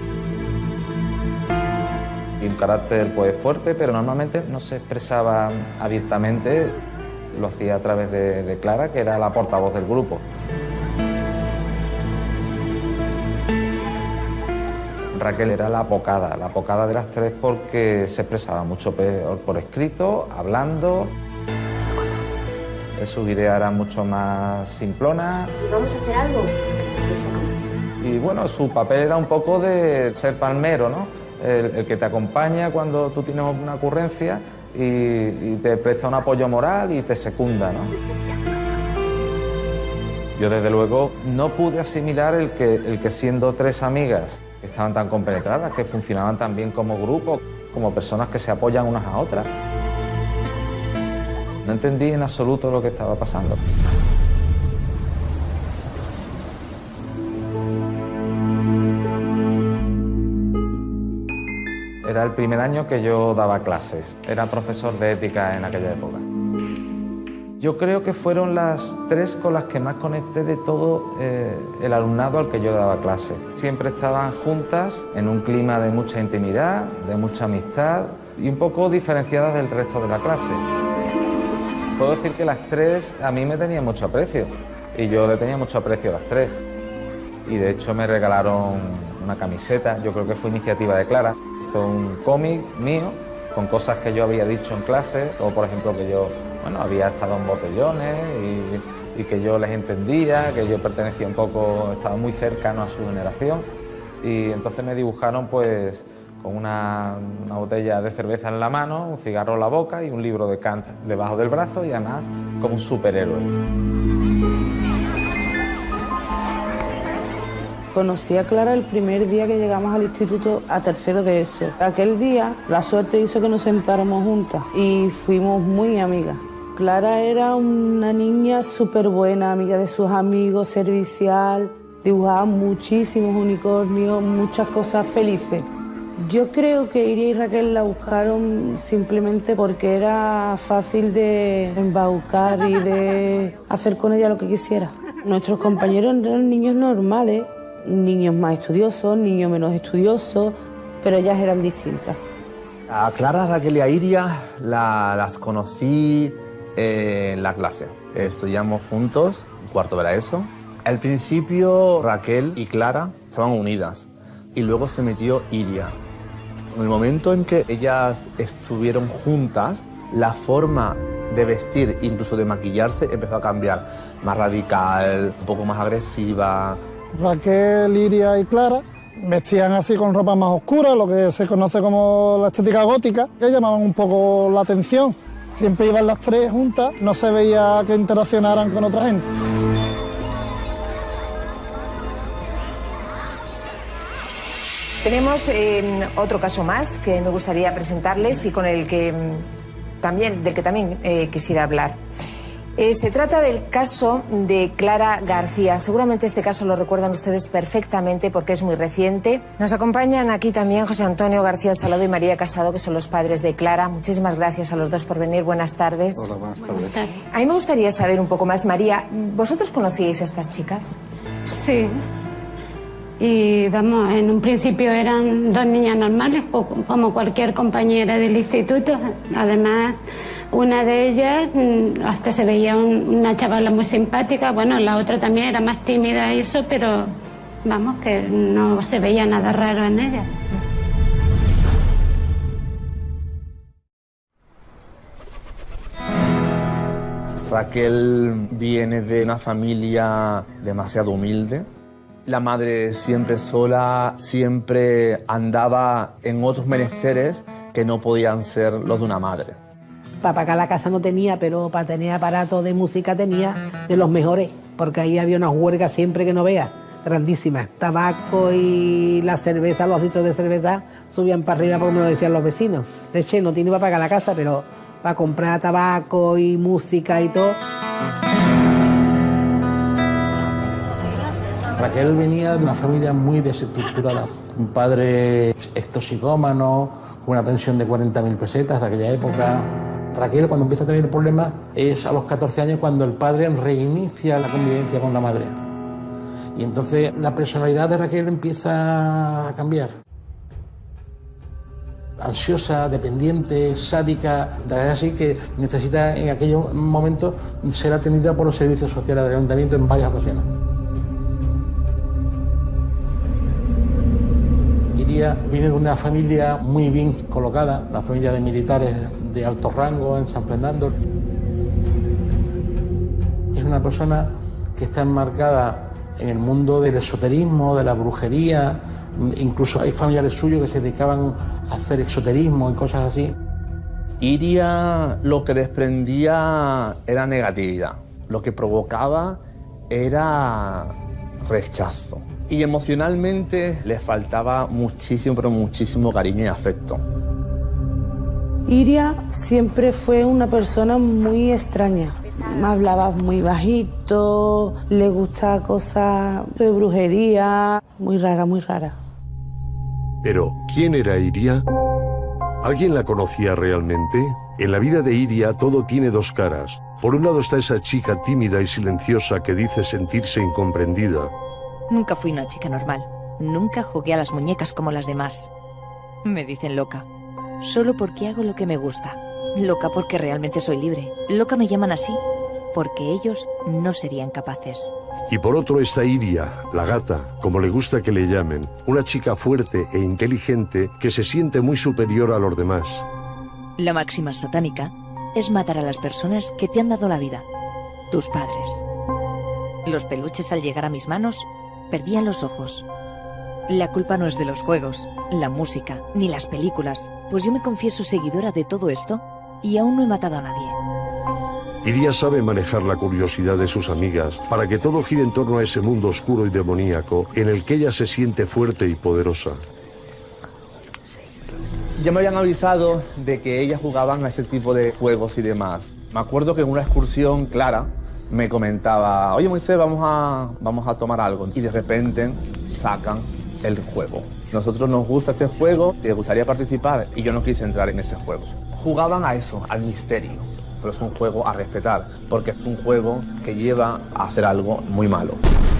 Y un carácter pues fuerte, pero normalmente no se expresaba abiertamente, lo hacía a través de Clara, que era la portavoz del grupo. Raquel era la apocada de las 3 porque se expresaba mucho por escrito, hablando. Sus ideas eran mucho más simplonas. ¿Vamos a hacer algo? Y bueno, su papel era un poco de ser palmero, ¿no? El que te acompaña cuando tú tienes una ocurrencia y te presta un apoyo moral y te secunda, ¿no? Yo desde luego no pude asimilar el que siendo tres amigas que estaban tan compenetradas, que funcionaban tan bien como grupo, como personas que se apoyan unas a otras. No entendí en absoluto lo que estaba pasando. Era el primer año que yo daba clases. Era profesor de ética en aquella época. Yo creo que fueron las tres con las que más conecté de todo el alumnado al que yo daba clase. Siempre estaban juntas en un clima de mucha intimidad, de mucha amistad y un poco diferenciadas del resto de la clase. Puedo decir que las tres a mí me tenían mucho aprecio y yo le tenía mucho aprecio a las tres. Y de hecho me regalaron una camiseta, yo creo que fue iniciativa de Clara. Hizo un cómic mío con cosas que yo había dicho en clase, o por ejemplo que yo había estado en botellones y que yo les entendía, que yo pertenecía un poco, estaba muy cercano a su generación. Y entonces me dibujaron pues con una botella de cerveza en la mano, un cigarro en la boca y un libro de Kant debajo del brazo y además como un superhéroe. Conocí a Clara el primer día que llegamos al instituto a tercero de ESO. Aquel día la suerte hizo que nos sentáramos juntas y fuimos muy amigas. Clara era una niña súper buena, amiga de sus amigos, servicial, dibujaba muchísimos unicornios, muchas cosas felices. Yo creo que Iria y Raquel la buscaron simplemente porque era fácil de embaucar y de hacer con ella lo que quisiera. Nuestros compañeros eran niños normales, niños más estudiosos, niños menos estudiosos, pero ellas eran distintas. A Clara, Raquel y a Iria las conocí en la clase. Estudiamos juntos, cuarto de la ESO. Al principio Raquel y Clara estaban unidas y luego se metió Iria. En el momento en que ellas estuvieron juntas, la forma de vestir, incluso de maquillarse, empezó a cambiar. Más radical, un poco más agresiva. Raquel, Iria y Clara vestían así con ropa más oscura, lo que se conoce como la estética gótica, que llamaban un poco la atención. Siempre iban las tres juntas, no se veía que interaccionaran con otra gente. Tenemos otro caso más que me gustaría presentarles y con el que del que también quisiera hablar. Se trata del caso de Clara García. Seguramente este caso lo recuerdan ustedes perfectamente porque es muy reciente. Nos acompañan aquí también José Antonio García Salado y María Casado, que son los padres de Clara. Muchísimas gracias a los dos por venir. Buenas tardes. Hola, buenas tardes. A mí me gustaría saber un poco más, María, ¿vosotros conocíais a estas chicas? Sí. Y vamos, en un principio eran dos niñas normales, como cualquier compañera del instituto. Además, una de ellas hasta se veía una chavala muy simpática. Bueno, la otra también era más tímida y eso, pero vamos, que no se veía nada raro en ellas. Raquel viene de una familia demasiado humilde. La madre siempre sola, siempre andaba en otros menesteres que no podían ser los de una madre. Para pagar la casa no tenía, pero para tener aparatos de música tenía de los mejores, porque ahí había unas huelgas siempre que no veas, grandísimas. Tabaco y la cerveza, los litros de cerveza subían para arriba, como me lo decían los vecinos. Leche no tiene para pagar la casa, pero para comprar tabaco y música y todo. Raquel venía de una familia muy desestructurada. Un padre extoxicómano, con una pensión de 40.000 pesetas de aquella época. Raquel, cuando empieza a tener problemas, es a los 14 años cuando el padre reinicia la convivencia con la madre. Y entonces la personalidad de Raquel empieza a cambiar. Ansiosa, dependiente, sádica, así que necesita en aquellos momentos ser atendida por los servicios sociales del ayuntamiento en varias ocasiones. Iria viene de una familia muy bien colocada, una familia de militares de alto rango en San Fernando. Es una persona que está enmarcada en el mundo del esoterismo, de la brujería. Incluso hay familiares suyos que se dedicaban a hacer exoterismo y cosas así. Iria lo que desprendía era negatividad. Lo que provocaba era rechazo. Y emocionalmente le faltaba muchísimo, pero muchísimo cariño y afecto. Iria siempre fue una persona muy extraña. Hablaba muy bajito, le gustaba cosas de brujería, muy rara, muy rara. Pero, ¿quién era Iria? ¿Alguien la conocía realmente? En la vida de Iria todo tiene dos caras. Por un lado está esa chica tímida y silenciosa que dice sentirse incomprendida. Nunca fui una chica normal. Nunca jugué a las muñecas como las demás. Me dicen loca. Solo porque hago lo que me gusta. Loca porque realmente soy libre. Loca me llaman así porque ellos no serían capaces. Y por otro está Iria, la gata, como le gusta que le llamen. Una chica fuerte e inteligente que se siente muy superior a los demás. La máxima satánica es matar a las personas que te han dado la vida. Tus padres. Los peluches al llegar a mis manos perdían los ojos. La culpa no es de los juegos, la música, ni las películas, pues yo me confieso seguidora de todo esto y aún no he matado a nadie. Iria sabe manejar la curiosidad de sus amigas para que todo gire en torno a ese mundo oscuro y demoníaco en el que ella se siente fuerte y poderosa. Ya me habían avisado de que ellas jugaban a ese tipo de juegos y demás. Me acuerdo que en una excursión, Clara me comentaba, oye Moisés, vamos a tomar algo. Y de repente sacan el juego. Nosotros nos gusta este juego, te gustaría participar, y yo no quise entrar en ese juego. Jugaban a eso, al misterio, pero es un juego a respetar, porque es un juego que lleva a hacer algo muy malo.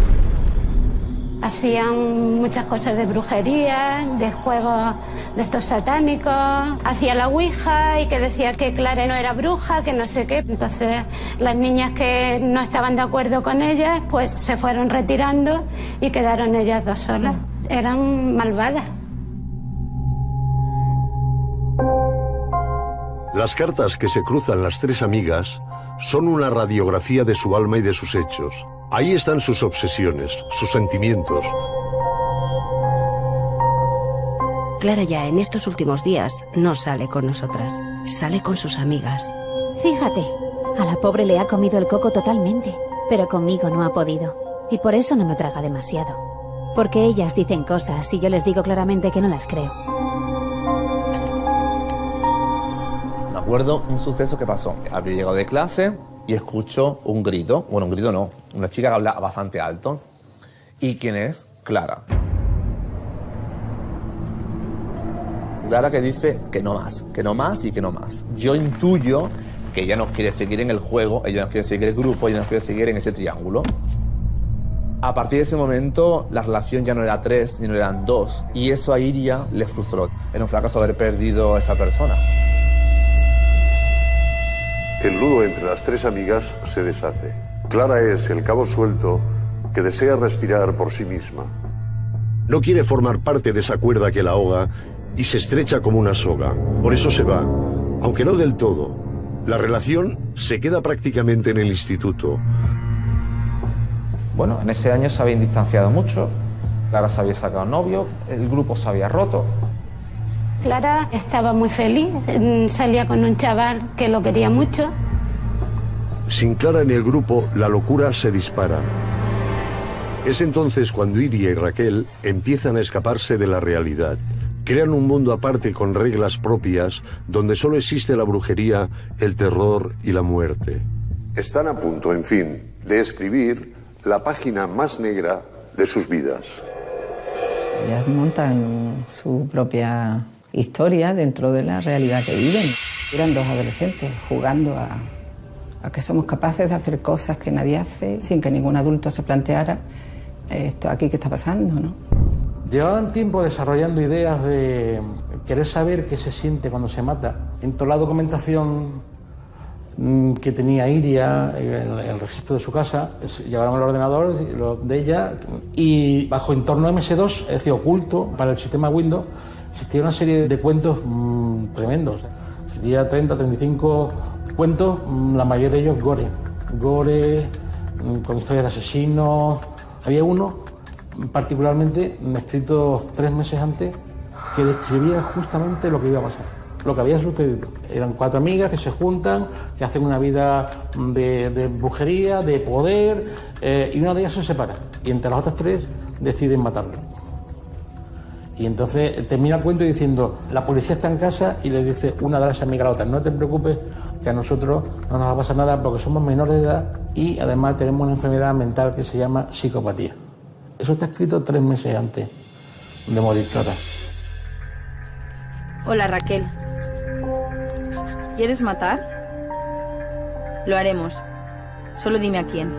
Hacían muchas cosas de brujería, de juegos de estos satánicos. Hacía la ouija y que decía que Clara no era bruja, que no sé qué. Entonces las niñas que no estaban de acuerdo con ellas, pues se fueron retirando y quedaron ellas dos solas. Eran malvadas. Las cartas que se cruzan las tres amigas son una radiografía de su alma y de sus hechos. Ahí están sus obsesiones, sus sentimientos. Clara ya en estos últimos días no sale con nosotras, sale con sus amigas. Fíjate, a la pobre le ha comido el coco totalmente, pero conmigo no ha podido. Y por eso no me traga demasiado. Porque ellas dicen cosas y yo les digo claramente que no las creo. Me acuerdo un suceso que pasó. Había llegado de clase y escucho un grito. Bueno, un grito no. Una chica que habla bastante alto. ¿Y quién es? Clara. Clara que dice que no más y que no más. Yo intuyo que ella no quiere seguir en el juego, ella no quiere seguir el grupo, ella no quiere seguir en ese triángulo. A partir de ese momento, la relación ya no era 3, sino eran 2. Y eso a Iria le frustró. Era un fracaso haber perdido a esa persona. El nudo entre las tres amigas se deshace. Clara es el cabo suelto que desea respirar por sí misma. No quiere formar parte de esa cuerda que la ahoga y se estrecha como una soga. Por eso se va, aunque no del todo. La relación se queda prácticamente en el instituto. Bueno, en ese año se habían distanciado mucho. Clara se había sacado novio, el grupo se había roto. Clara estaba muy feliz, salía con un chaval que lo quería mucho. Sin Clara en el grupo, la locura se dispara. Es entonces cuando Iria y Raquel empiezan a escaparse de la realidad. Crean un mundo aparte con reglas propias, donde solo existe la brujería, el terror y la muerte. Están a punto, en fin, de escribir la página más negra de sus vidas. Ellas montan su propia historia dentro de la realidad que viven. Eran dos adolescentes jugando a que somos capaces de hacer cosas que nadie hace sin que ningún adulto se planteara esto aquí que está pasando, ¿no? Llevaban tiempo desarrollando ideas de querer saber qué se siente cuando se mata. En toda la documentación que tenía Iria, el registro de su casa, llevaron el ordenador de ella y bajo entorno MS2, es decir, oculto para el sistema Windows, existía una serie de cuentos tremendos. Existía 30, 35 cuentos, la mayoría de ellos gore, con historias de asesinos, Había uno, particularmente, escrito 3 meses antes, que describía justamente lo que iba a pasar, lo que había sucedido. Eran 4 amigas que se juntan, que hacen una vida de brujería, de poder, y una de ellas se separa. Y entre las otras 3 deciden matarlo. Y entonces termina el cuento diciendo, la policía está en casa y le dice una de las amigas a la otra, no te preocupes, que a nosotros no nos va a pasar nada porque somos menores de edad y además tenemos una enfermedad mental que se llama psicopatía. Eso está escrito 3 meses antes de morir Clara. Hola, Raquel. ¿Quieres matar? Lo haremos. Solo dime a quién.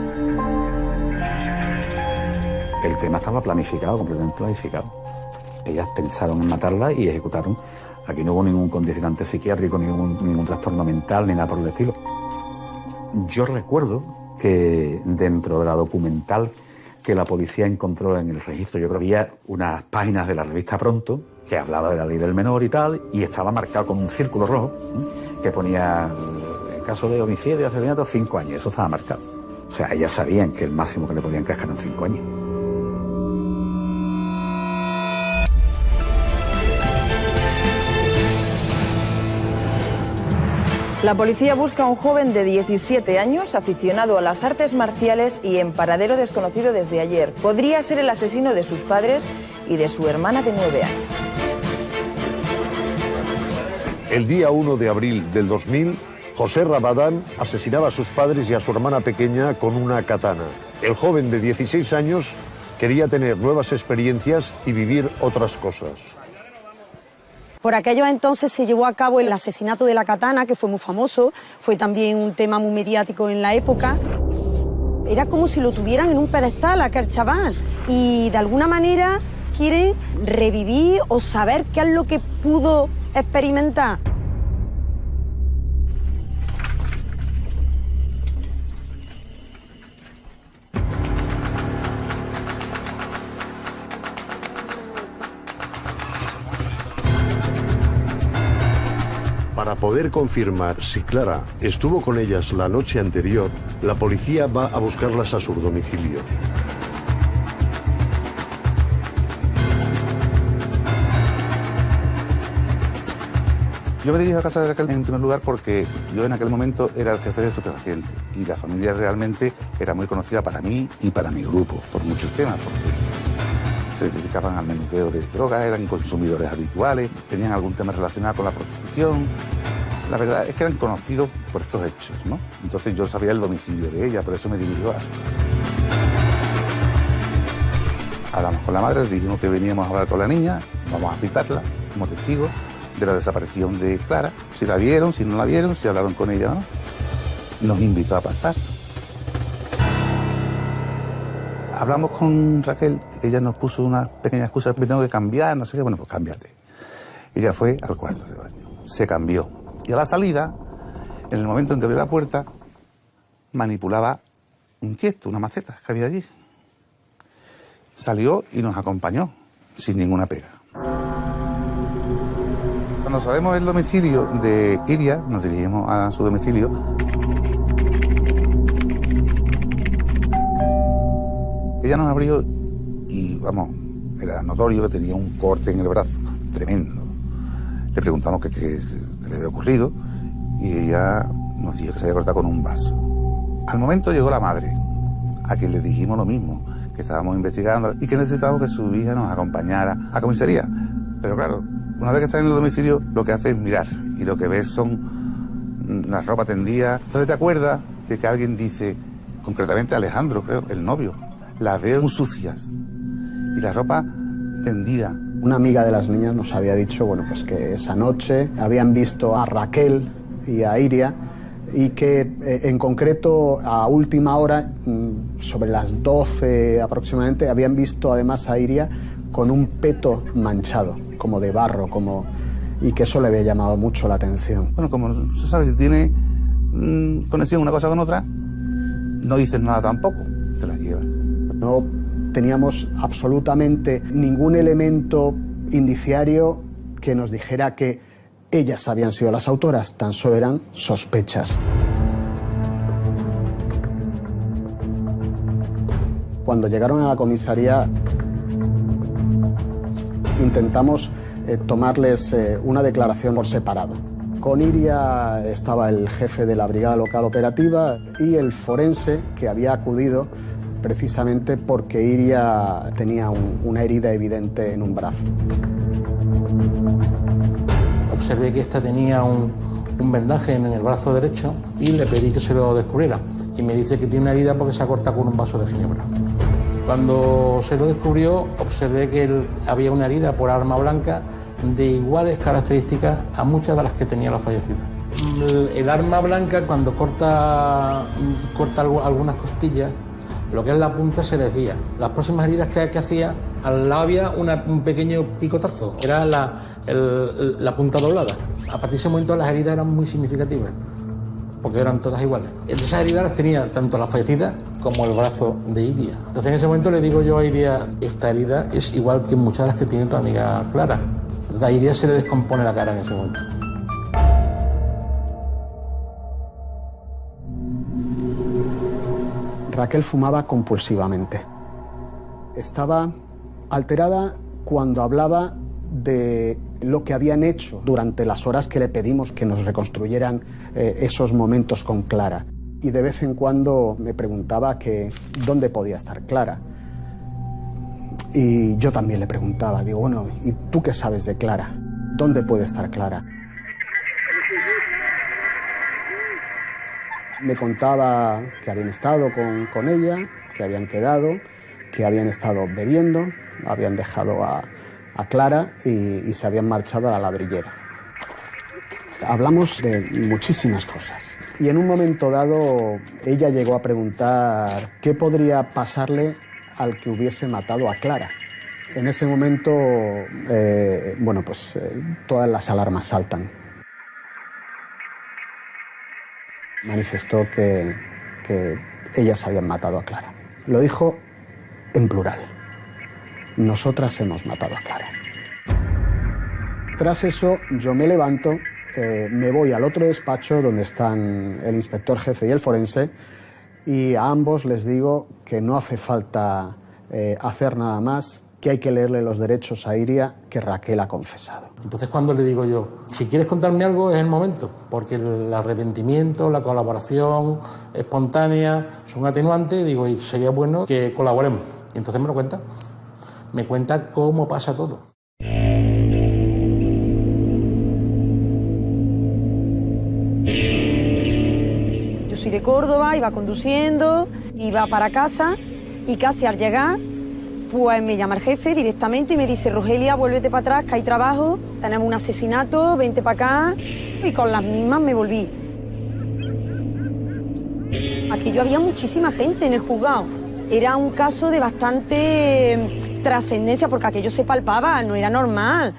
El tema estaba planificado, completamente planificado. Ellas pensaron en matarla y ejecutaron. Aquí no hubo ningún condicionante psiquiátrico, ningún trastorno mental, ni nada por el estilo. Yo recuerdo que dentro de la documental que la policía encontró en el registro, yo creo que había unas páginas de la revista Pronto que hablaba de la ley del menor y tal, y estaba marcado con un círculo rojo que ponía, en caso de homicidio y asesinato, 5 años. Eso estaba marcado. O sea, ellas sabían que el máximo que le podían cascar eran 5 años. La policía busca a un joven de 17 años, aficionado a las artes marciales y en paradero desconocido desde ayer. Podría ser el asesino de sus padres y de su hermana de 9 años. El día 1 de abril del 2000, José Rabadán asesinaba a sus padres y a su hermana pequeña con una katana. El joven de 16 años quería tener nuevas experiencias y vivir otras cosas. Por aquellos entonces se llevó a cabo el asesinato de la katana, que fue muy famoso, fue también un tema muy mediático en la época. Era como si lo tuvieran en un pedestal aquel chaval y de alguna manera quieren revivir o saber qué es lo que pudo experimentar. Para poder confirmar si Clara estuvo con ellas la noche anterior, la policía va a buscarlas a sus domicilios. Yo me dirijo a casa de Raquel en primer lugar porque yo en aquel momento era el jefe de estupefacientes y la familia realmente era muy conocida para mí y para mi grupo, por muchos temas, porque se dedicaban al menudeo de drogas, eran consumidores habituales, tenían algún tema relacionado con la prostitución. La verdad es que eran conocidos por estos hechos, ¿no? Entonces yo sabía el domicilio de ella, por eso me dirijo a su casa. Hablamos con la madre, le dijimos que veníamos a hablar con la niña, vamos a citarla como testigo de la desaparición de Clara, si la vieron, si no la vieron, si hablaron con ella o no. Nos invitó a pasar. Hablamos con Raquel, ella nos puso una pequeña excusa, me tengo que cambiar, no sé qué, bueno, pues cámbiate. Ella fue al cuarto de baño, se cambió. Y a la salida, en el momento en que abrió la puerta, manipulaba un tiesto, una maceta que había allí. Salió y nos acompañó, sin ninguna pega. Cuando sabemos el domicilio de Iria, nos dirigimos a su domicilio. Ella nos abrió y, vamos, era notorio que tenía un corte en el brazo, tremendo. Le preguntamos qué le había ocurrido y ella nos dijo que se había cortado con un vaso. Al momento llegó la madre, a quien le dijimos lo mismo, que estábamos investigando y que necesitábamos que su hija nos acompañara a comisaría. Pero claro, una vez que está en el domicilio, lo que hace es mirar y lo que ves son la ropa tendida. Entonces te acuerdas de que alguien dice, concretamente Alejandro, creo, el novio, las veo sucias y la ropa tendida. Una amiga de las niñas nos había dicho, bueno, pues que esa noche habían visto a Raquel y a Iria y que en concreto a última hora, sobre las 12 aproximadamente, habían visto además a Iria con un peto manchado, como de barro, y que eso le había llamado mucho la atención. Bueno, como se sabe, si tiene conexión una cosa con otra, no dices nada tampoco, te la llevas. No teníamos absolutamente ningún elemento indiciario que nos dijera que ellas habían sido las autoras, tan solo eran sospechas. Cuando llegaron a la comisaría intentamos tomarles una declaración por separado. Con Iria estaba el jefe de la Brigada Local Operativa y el forense que había acudido precisamente porque Iria tenía una herida evidente en un brazo. Observé que esta tenía un vendaje en el brazo derecho y le pedí que se lo descubriera. Y me dice que tiene una herida porque se ha cortado con un vaso de ginebra. Cuando se lo descubrió, observé que había una herida por arma blanca de iguales características a muchas de las que tenía la fallecida. El arma blanca, cuando corta algunas costillas, lo que es la punta se desvía. Las próximas heridas que hacía, al lado había un pequeño picotazo, era la punta doblada. A partir de ese momento las heridas eran muy significativas, porque eran todas iguales. Esas heridas las tenía tanto la fallecida como el brazo de Iria. Entonces en ese momento le digo yo a Iria, esta herida es igual que muchas de las que tiene tu amiga Clara. A Iria se le descompone la cara en ese momento. Raquel fumaba compulsivamente. Estaba alterada cuando hablaba de lo que habían hecho durante las horas que le pedimos que nos reconstruyeran esos momentos con Clara. Y de vez en cuando me preguntaba que dónde podía estar Clara. Y yo también le preguntaba, digo, bueno, ¿y tú qué sabes de Clara? ¿Dónde puede estar Clara? Me contaba que habían estado con ella, que habían quedado, que habían estado bebiendo, habían dejado a Clara y se habían marchado a la ladrillera. Hablamos de muchísimas cosas y en un momento dado ella llegó a preguntar qué podría pasarle al que hubiese matado a Clara. En ese momento, todas las alarmas saltan. Manifestó que ellas habían matado a Clara. Lo dijo en plural. Nosotras hemos matado a Clara. Tras eso, yo me levanto, me voy al otro despacho donde están el inspector jefe y el forense y a ambos les digo que no hace falta hacer nada más, que hay que leerle los derechos a Iria, que Raquel ha confesado. Entonces cuando le digo yo, si quieres contarme algo es el momento, porque el arrepentimiento, la colaboración espontánea son atenuantes, digo, y sería bueno que colaboremos. Y entonces me cuenta cómo pasa todo. Yo soy de Córdoba, iba conduciendo, iba para casa y casi al llegar, pues me llama el jefe directamente y me dice, Rogelia, vuélvete para atrás, que hay trabajo, tenemos un asesinato, vente para acá. Y con las mismas me volví. Aquello había muchísima gente en el juzgado. Era un caso de bastante trascendencia porque aquello se palpaba, no era normal.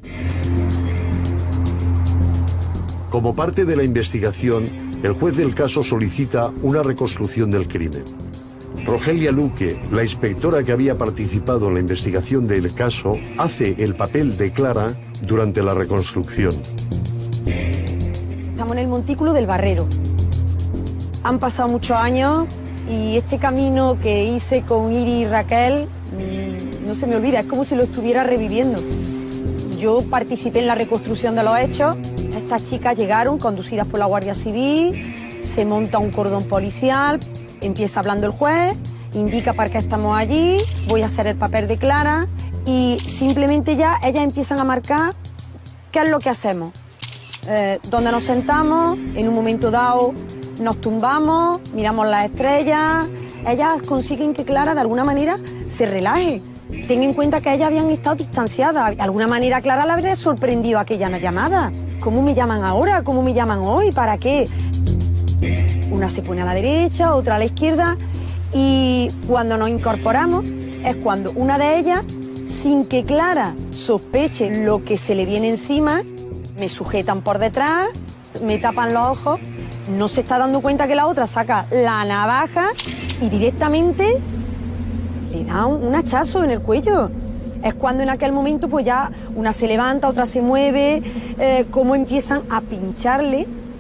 Como parte de la investigación, el juez del caso solicita una reconstrucción del crimen. Rogelia Luque, la inspectora que había participado en la investigación del caso, hace el papel de Clara durante la reconstrucción. Estamos en el montículo del Barrero. Han pasado muchos años y este camino que hice con Iri y Raquel no se me olvida, es como si lo estuviera reviviendo. Yo participé en la reconstrucción de los hechos. Estas chicas llegaron conducidas por la Guardia Civil, se monta un cordón policial. Empieza hablando el juez, indica para qué estamos allí, voy a hacer el papel de Clara y simplemente ya ellas empiezan a marcar qué es lo que hacemos. Dónde nos sentamos, en un momento dado nos tumbamos, miramos las estrellas. Ellas consiguen que Clara de alguna manera se relaje. Ten en cuenta que ellas habían estado distanciadas. De alguna manera Clara la habría sorprendido aquella llamada. ¿Cómo me llaman ahora? ¿Cómo me llaman hoy? ¿Para qué? Una se pone a la derecha, otra a la izquierda y cuando nos incorporamos es cuando una de ellas, sin que Clara sospeche lo que se le viene encima, me sujetan por detrás, me tapan los ojos, no se está dando cuenta que la otra saca la navaja y directamente le da un hachazo en el cuello. Es cuando en aquel momento pues ya una se levanta, otra se mueve, cómo empiezan a pincharle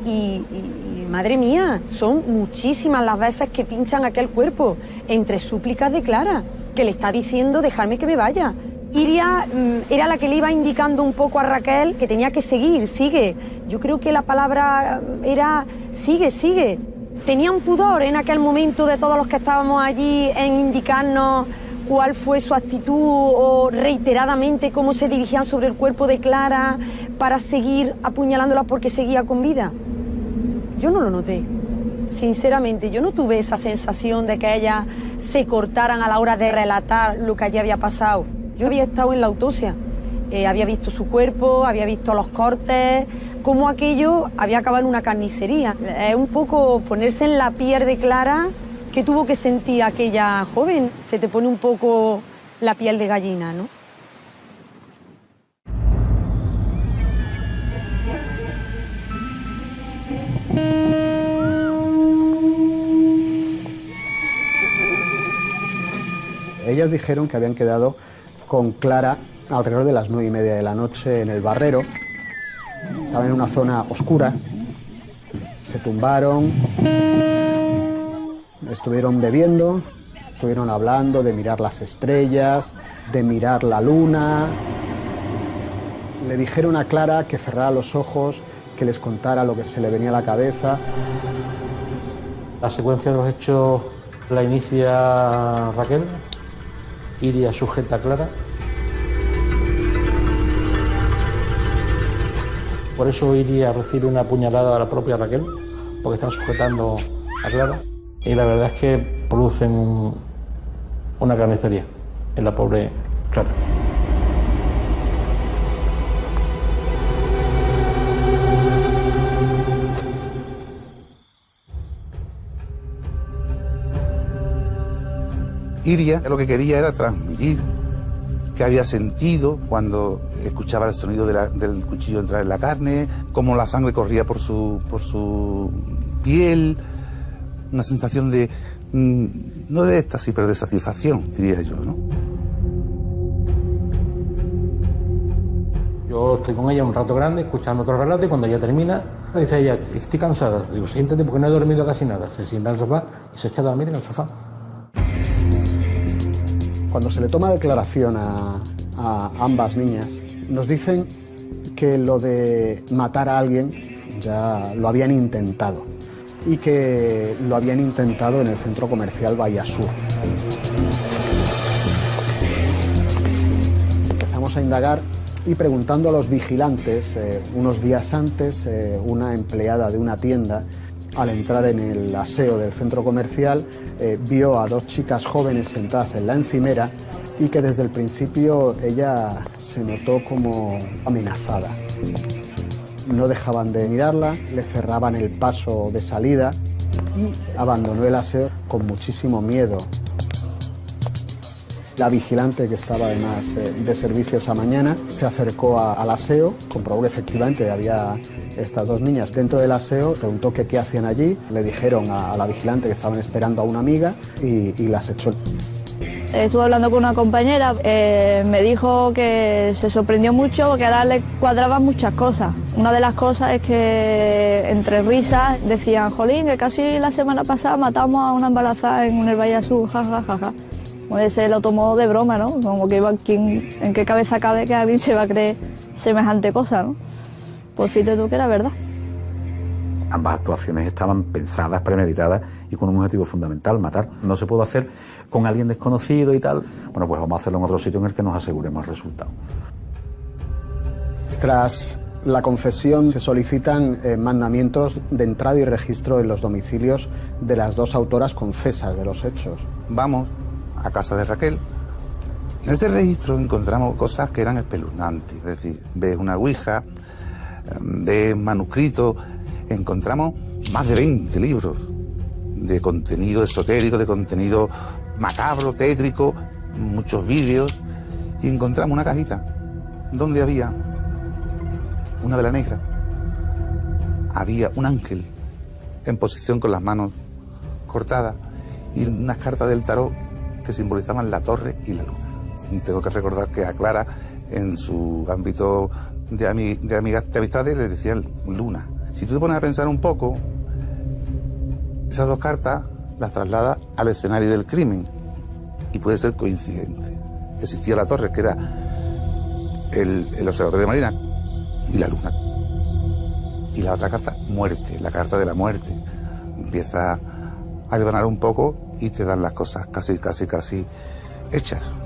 Y madre mía, son muchísimas las veces que pinchan aquel cuerpo, entre súplicas de Clara, que le está diciendo dejarme que me vaya. Iria era la que le iba indicando un poco a Raquel que tenía que seguir, sigue. Yo creo que la palabra era sigue, sigue. Tenían pudor en aquel momento de todos los que estábamos allí en indicarnos cuál fue su actitud o reiteradamente cómo se dirigían sobre el cuerpo de Clara para seguir apuñalándola porque seguía con vida. Yo no lo noté. Sinceramente, yo no tuve esa sensación de que ellas se cortaran a la hora de relatar lo que allí había pasado. Yo había estado en la autopsia, había visto su cuerpo, había visto los cortes, cómo aquello había acabado en una carnicería. Es un poco ponerse en la piel de Clara que tuvo que sentir aquella joven. Se te pone un poco la piel de gallina, ¿no? Ellas dijeron que habían quedado con Clara alrededor de las 9:30 de la noche en el Barrero. Estaban en una zona oscura, se tumbaron, estuvieron bebiendo, estuvieron hablando de mirar las estrellas, de mirar la luna. Le dijeron a Clara que cerrara los ojos, que les contara lo que se le venía a la cabeza. La secuencia de los hechos la inicia Raquel. Iria sujeta a Clara. Por eso Iria recibe una puñalada a la propia Raquel, porque están sujetando a Clara. Y la verdad es que producen una carnicería en la pobre Clara. Iria lo que quería era transmitir qué había sentido cuando escuchaba el sonido del cuchillo entrar en la carne, cómo la sangre corría por su piel, una sensación de, no de éxtasis, pero de satisfacción, diría yo, ¿no? Yo estoy con ella un rato grande, escuchando otro relato, y cuando ella termina, me dice ella, estoy cansada. Digo, siéntate porque no he dormido casi nada. Se sienta en el sofá y se echa a dormir en el sofá. Cuando se le toma declaración a ambas niñas, nos dicen que lo de matar a alguien ya lo habían intentado y que lo habían intentado en el centro comercial Bahía Sur. Empezamos a indagar y preguntando a los vigilantes, unos días antes, una empleada de una tienda, al entrar en el aseo del centro comercial, vio a dos chicas jóvenes sentadas en la encimera y que desde el principio ella se notó como amenazada. No dejaban de mirarla, le cerraban el paso de salida y abandonó el aseo con muchísimo miedo. La vigilante, que estaba además de servicio esa mañana, se acercó al aseo, comprobó que efectivamente había estas dos niñas dentro del aseo, preguntó que qué hacían allí, le dijeron a la vigilante que estaban esperando a una amiga y las echó. Estuve hablando con una compañera, me dijo que se sorprendió mucho porque ahora le cuadraban muchas cosas. Una de las cosas es que entre risas decían, jolín, que casi la semana pasada matamos a una embarazada en el Bahía Sur, jajajaja. Pues se lo tomó de broma, ¿no? Como que en qué cabeza cabe que alguien se va a creer semejante cosa, ¿no? Pues fíjate tú que era verdad. Ambas actuaciones estaban pensadas, premeditadas y con un objetivo fundamental, matar. No se puede hacer con alguien desconocido y tal. Bueno, pues vamos a hacerlo en otro sitio en el que nos aseguremos el resultado. Tras la confesión se solicitan mandamientos de entrada y registro en los domicilios de las dos autoras confesas de los hechos. Vamos a casa de Raquel. En ese registro encontramos cosas que eran espeluznantes. Es decir, ves una ouija, ves manuscritos, encontramos más de 20 libros de contenido esotérico, de contenido macabro, tétrico, muchos vídeos, y encontramos una cajita donde había una vela negra, había un ángel en posición con las manos cortadas y unas cartas del tarot que simbolizaban la torre y la luna. Tengo que recordar que a Clara, en su ámbito de amistades, le decían luna. Si tú te pones a pensar un poco, esas dos cartas las traslada al escenario del crimen y puede ser coincidente. Existía la torre, que era el observatorio de Marina, y la luna. Y la otra carta, muerte, la carta de la muerte. Empieza a hilvanar un poco y te dan las cosas casi hechas.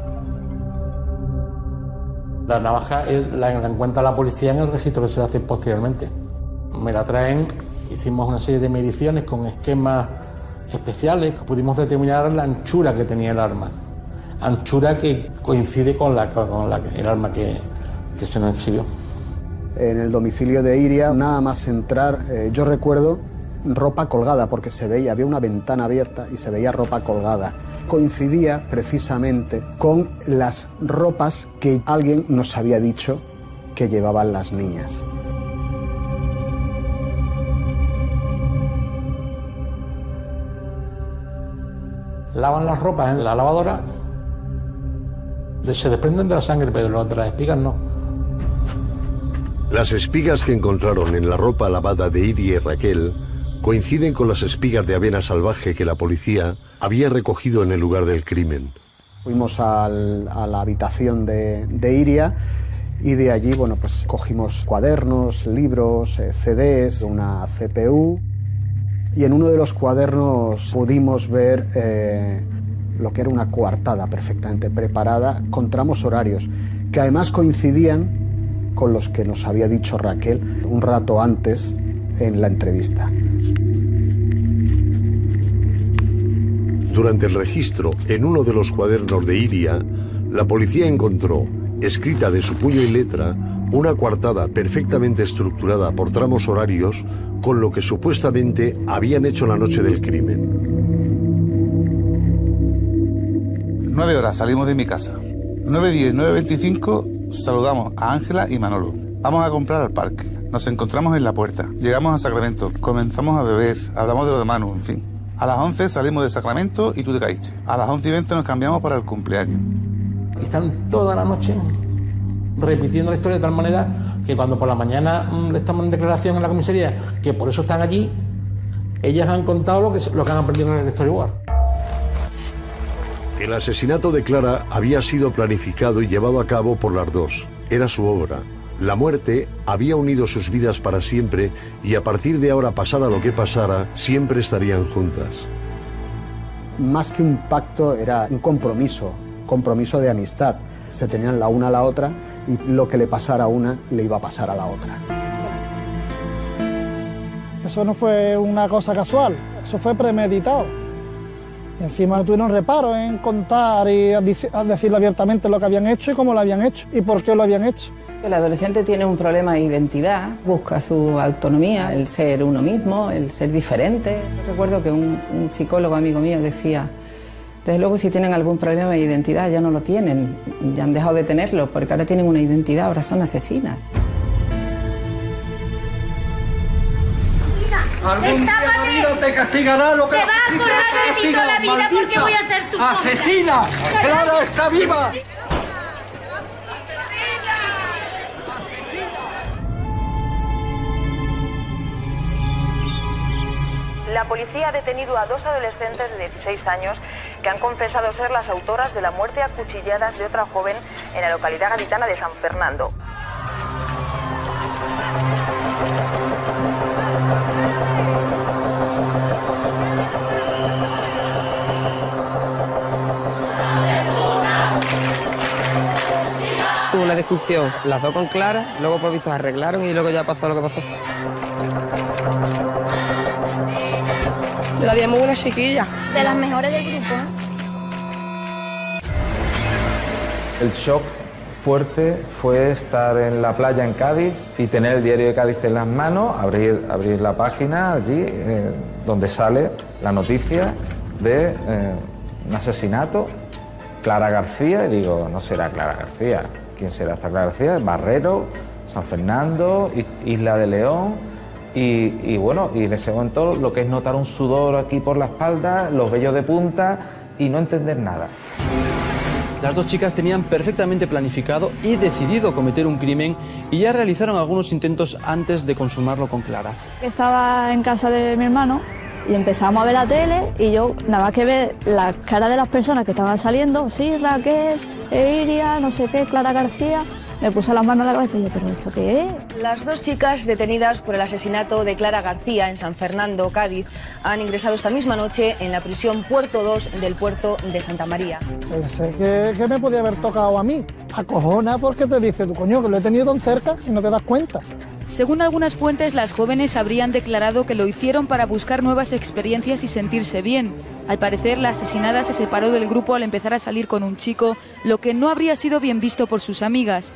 La navaja la encuentra la policía en el registro que se hace posteriormente. Me la traen, hicimos una serie de mediciones con esquemas especiales, pudimos determinar la anchura que tenía el arma. Anchura que coincide con el arma que se nos exhibió. En el domicilio de Iria, nada más entrar, yo recuerdo ropa colgada, porque se veía, había una ventana abierta y se veía ropa colgada. Coincidía precisamente con las ropas que alguien nos había dicho que llevaban las niñas. Lavan las ropas en la lavadora, se desprenden de la sangre, pero de las espigas no. Las espigas que encontraron en la ropa lavada de Iria y Raquel coinciden con las espigas de avena salvaje que la policía había recogido en el lugar del crimen. Fuimos a la habitación de Iria y de allí, bueno, pues cogimos cuadernos, libros, CDs, una CPU, y en uno de los cuadernos pudimos ver lo que era una coartada perfectamente preparada con tramos horarios, que además coincidían con los que nos había dicho Raquel un rato antes en la entrevista. Durante el registro, en uno de los cuadernos de Iria, la policía encontró, escrita de su puño y letra, una coartada perfectamente estructurada por tramos horarios con lo que supuestamente habían hecho la noche del crimen. 9 horas salimos de mi casa. 9:10, 9:25 saludamos a Ángela y Manolo. Vamos a comprar al parque. Nos encontramos en la puerta. Llegamos a Sacramento. Comenzamos a beber. Hablamos de lo de Manu, en fin. A las 11 salimos de Sacramento y tú te caíste. A las 11:20 nos cambiamos para el cumpleaños. Y están toda la noche repitiendo la historia de tal manera que cuando por la mañana estamos en declaración en la comisaría, que por eso están allí, ellas han contado lo que han aprendido en el storyboard. El asesinato de Clara había sido planificado y llevado a cabo por las dos. Era su obra. La muerte había unido sus vidas para siempre y a partir de ahora, pasara lo que pasara, siempre estarían juntas. Más que un pacto, era un compromiso de amistad. Se tenían la una a la otra y lo que le pasara a una le iba a pasar a la otra. Eso no fue una cosa casual, eso fue premeditado. Y encima no tuvieron reparo en contar y a decirle abiertamente lo que habían hecho y cómo lo habían hecho y por qué lo habían hecho. El adolescente tiene un problema de identidad, busca su autonomía, el ser uno mismo, el ser diferente. Recuerdo que un psicólogo amigo mío decía, desde luego si tienen algún problema de identidad ya no lo tienen, ya han dejado de tenerlo porque ahora tienen una identidad, ahora son asesinas. Algún día la vida te castigará lo que te va a acordar de mí toda la vida maldita. Porque voy a ser tu asesina. ¡Clara está viva! La policía ha detenido a 2 adolescentes de 16 años que han confesado ser las autoras de la muerte a cuchilladas de otra joven en la localidad gaditana de San Fernando. Tuvo una discusión, las dos con Clara, luego por visto se arreglaron y luego ya pasó lo que pasó. Yo la vi muy buena chiquilla. De las mejores del grupo. El shock fuerte fue estar en la playa en Cádiz y tener el diario de Cádiz en las manos, abrir la página allí donde sale la noticia de un asesinato, Clara García, y digo, no será Clara García. ¿Quién será esta Clara García? Barrero, San Fernando, Isla de León. Y bueno, y en ese momento lo que es notar un sudor aquí por la espalda, los vellos de punta y no entender nada. Las dos chicas tenían perfectamente planificado y decidido cometer un crimen y ya realizaron algunos intentos antes de consumarlo con Clara. Estaba en casa de mi hermano y empezamos a ver la tele y yo nada más que ver las caras de las personas que estaban saliendo, sí, Raquel, Iria, no sé qué, Clara García, me puse las manos en la cabeza y yo, ¿pero esto qué es? Las dos chicas detenidas por el asesinato de Clara García en San Fernando, Cádiz, han ingresado esta misma noche en la prisión Puerto 2 del puerto de Santa María. Pensé que me podía haber tocado a mí. Acojona porque te dice, tu coño, que lo he tenido tan cerca y no te das cuenta. Según algunas fuentes, las jóvenes habrían declarado que lo hicieron para buscar nuevas experiencias y sentirse bien. Al parecer, la asesinada se separó del grupo al empezar a salir con un chico, lo que no habría sido bien visto por sus amigas.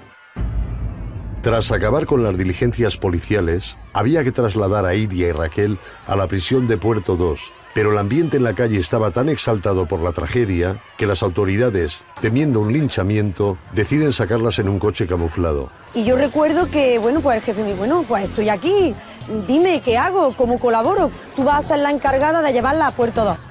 Tras acabar con las diligencias policiales, había que trasladar a Iria y Raquel a la prisión de Puerto 2, pero el ambiente en la calle estaba tan exaltado por la tragedia que las autoridades, temiendo un linchamiento, deciden sacarlas en un coche camuflado. Y yo recuerdo que, bueno, pues el jefe me dijo, bueno, pues estoy aquí, dime qué hago, cómo colaboro. Tú vas a ser la encargada de llevarla a Puerto 2.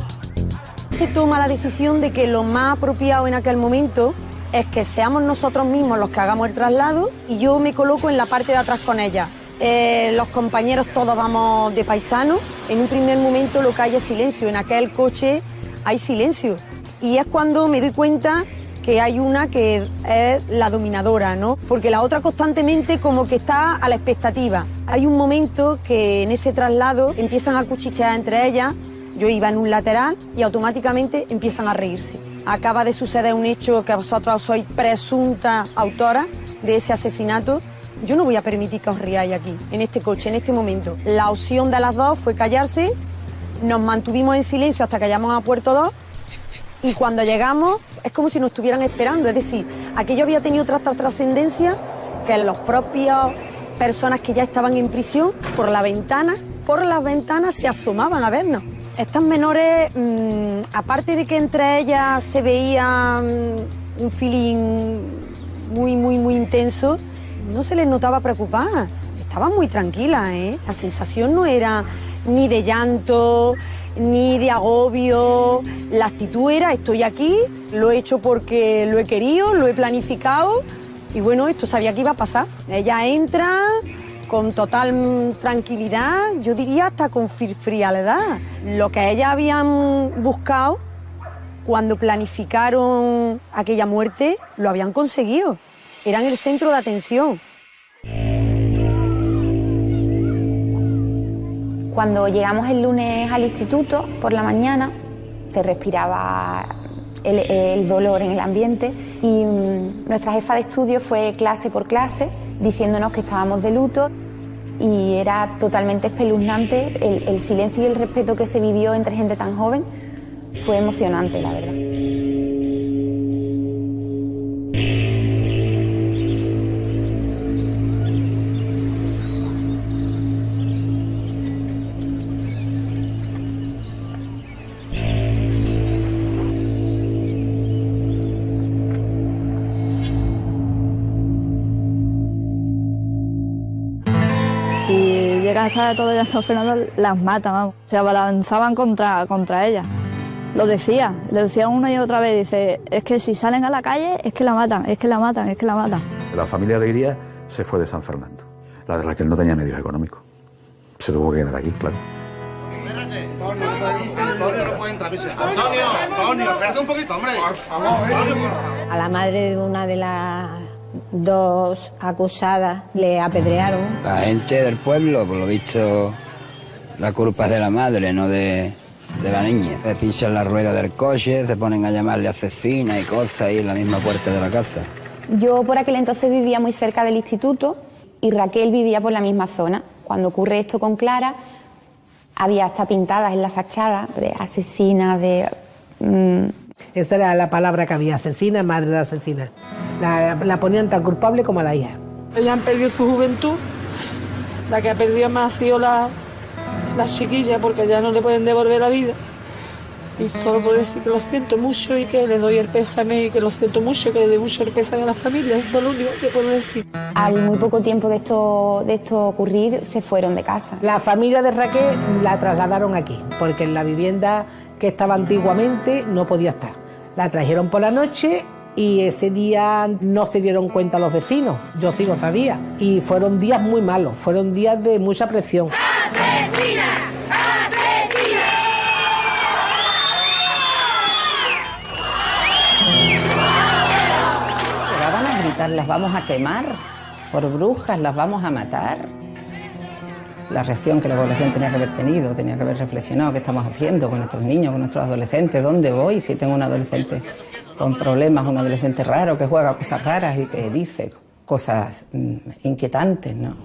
Se toma la decisión de que lo más apropiado en aquel momento es que seamos nosotros mismos los que hagamos el traslado y yo me coloco en la parte de atrás con ella. Los compañeros todos vamos de paisano. En un primer momento lo que hay es silencio, en aquel coche hay silencio. Y es cuando me doy cuenta que hay una que es la dominadora, ¿no? Porque la otra constantemente como que está a la expectativa. Hay un momento que en ese traslado empiezan a cuchichear entre ellas. Yo iba en un lateral y automáticamente empiezan a reírse. Acaba de suceder un hecho que vosotros sois presunta autora de ese asesinato. Yo no voy a permitir que os riáis aquí, en este coche, en este momento. La opción de las dos fue callarse, nos mantuvimos en silencio hasta que llegamos a Puerto 2 y cuando llegamos es como si nos estuvieran esperando. Es decir, aquello había tenido otra trascendencia que las propias personas que ya estaban en prisión por las ventanas se asomaban a vernos. Estas menores, aparte de que entre ellas se veía un feeling muy intenso, no se les notaba preocupadas. Estaban muy tranquilas, ¿eh? La sensación no era ni de llanto, ni de agobio. La actitud era, estoy aquí, lo he hecho porque lo he querido, lo he planificado y bueno, esto sabía que iba a pasar. Ella entra con total tranquilidad, yo diría hasta con frialdad. Lo que ellas habían buscado cuando planificaron aquella muerte, lo habían conseguido. Eran el centro de atención. Cuando llegamos el lunes al instituto, por la mañana, se respiraba el dolor en el ambiente y nuestra jefa de estudio fue clase por clase diciéndonos que estábamos de luto y era totalmente espeluznante el silencio y el respeto que se vivió entre gente tan joven. Fue emocionante, la verdad. Si llegas a estar todavía San Fernando, las matan, vamos. Se abalanzaban contra ellas. Lo decían una y otra vez, dice, es que si salen a la calle es que la matan, es que la matan, es que la matan. La familia de Iria se fue de San Fernando. La de Raquel no tenía medios económicos. Se tuvo que quedar aquí, claro. Antonio no puede entrar. Antonio, espérate un poquito, hombre. Por favor. A la madre de una de las dos acusadas le apedrearon. La gente del pueblo, por lo visto, la culpa es de la madre, no de la niña. Le pinchan la rueda del coche, se ponen a llamarle asesina y cosas ahí en la misma puerta de la casa. Yo por aquel entonces vivía muy cerca del instituto y Raquel vivía por la misma zona. Cuando ocurre esto con Clara, había hasta pintadas en la fachada de asesina, de... Esa era la palabra que había, asesina, madre de asesina. La ponían tan culpable como a la hija. Ellas han perdido su juventud, la que ha perdido más ha sido la chiquilla, porque ya no le pueden devolver la vida. Y solo puedo decir que lo siento mucho y que le doy el pésame y que lo siento mucho, que le doy mucho el pésame a la familia. Eso es lo único que puedo decir. Al muy poco tiempo de esto ocurrir, se fueron de casa. La familia de Raquel la trasladaron aquí, porque en la vivienda que estaba antiguamente no podía estar. La trajeron por la noche y ese día no se dieron cuenta los vecinos, yo sí lo sabía, y fueron días muy malos, fueron días de mucha presión. ¡Asesina! ¡Asesina! Llegaban a gritar, las vamos a quemar, por brujas, las vamos a matar. La reacción que la población tenía que haber tenido, tenía que haber reflexionado qué estamos haciendo con nuestros niños, con nuestros adolescentes, dónde voy si tengo un adolescente con problemas, un adolescente raro que juega cosas raras y que dice cosas inquietantes, ¿no?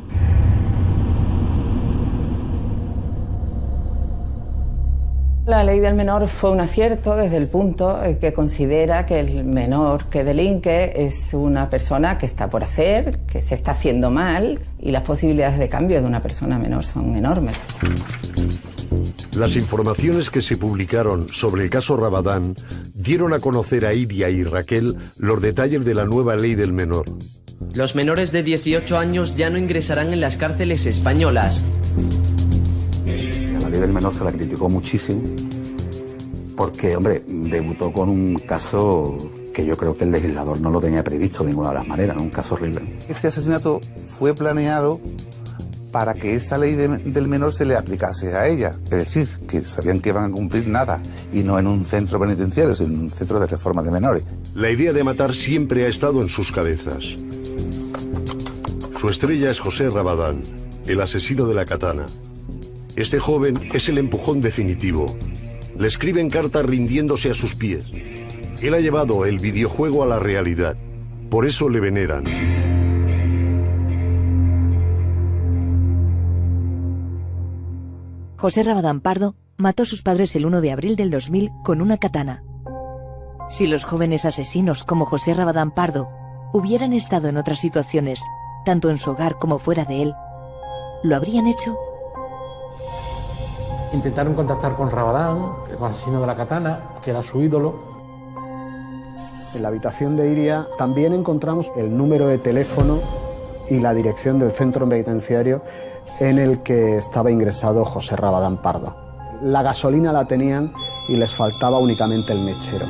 La ley del menor fue un acierto desde el punto que considera que el menor que delinque es una persona que está por hacer, que se está haciendo mal, y las posibilidades de cambio de una persona menor son enormes. Las informaciones que se publicaron sobre el caso Rabadán dieron a conocer a Iria y Raquel los detalles de la nueva ley del menor. Los menores de 18 años ya no ingresarán en las cárceles españolas. A la ley del menor se la criticó muchísimo porque, hombre, debutó con un caso que yo creo que el legislador no lo tenía previsto de ninguna de las maneras, un caso horrible. Este asesinato fue planeado para que esa ley del menor se le aplicase a ella. Es decir, que sabían que iban a cumplir nada, y no en un centro penitenciario, sino en un centro de reforma de menores. La idea de matar siempre ha estado en sus cabezas. Su estrella es José Rabadán, el asesino de la katana. Este joven es el empujón definitivo. Le escriben cartas rindiéndose a sus pies. Él ha llevado el videojuego a la realidad. Por eso le veneran. José Rabadán Pardo mató a sus padres el 1 de abril del 2000 con una katana. Si los jóvenes asesinos como José Rabadán Pardo hubieran estado en otras situaciones, tanto en su hogar como fuera de él, ¿lo habrían hecho? Intentaron contactar con Rabadán, el asesino de la katana, que era su ídolo. En la habitación de Iria también encontramos el número de teléfono y la dirección del centro penitenciario en el que estaba ingresado José Rabadán Pardo. La gasolina la tenían y les faltaba únicamente el mechero.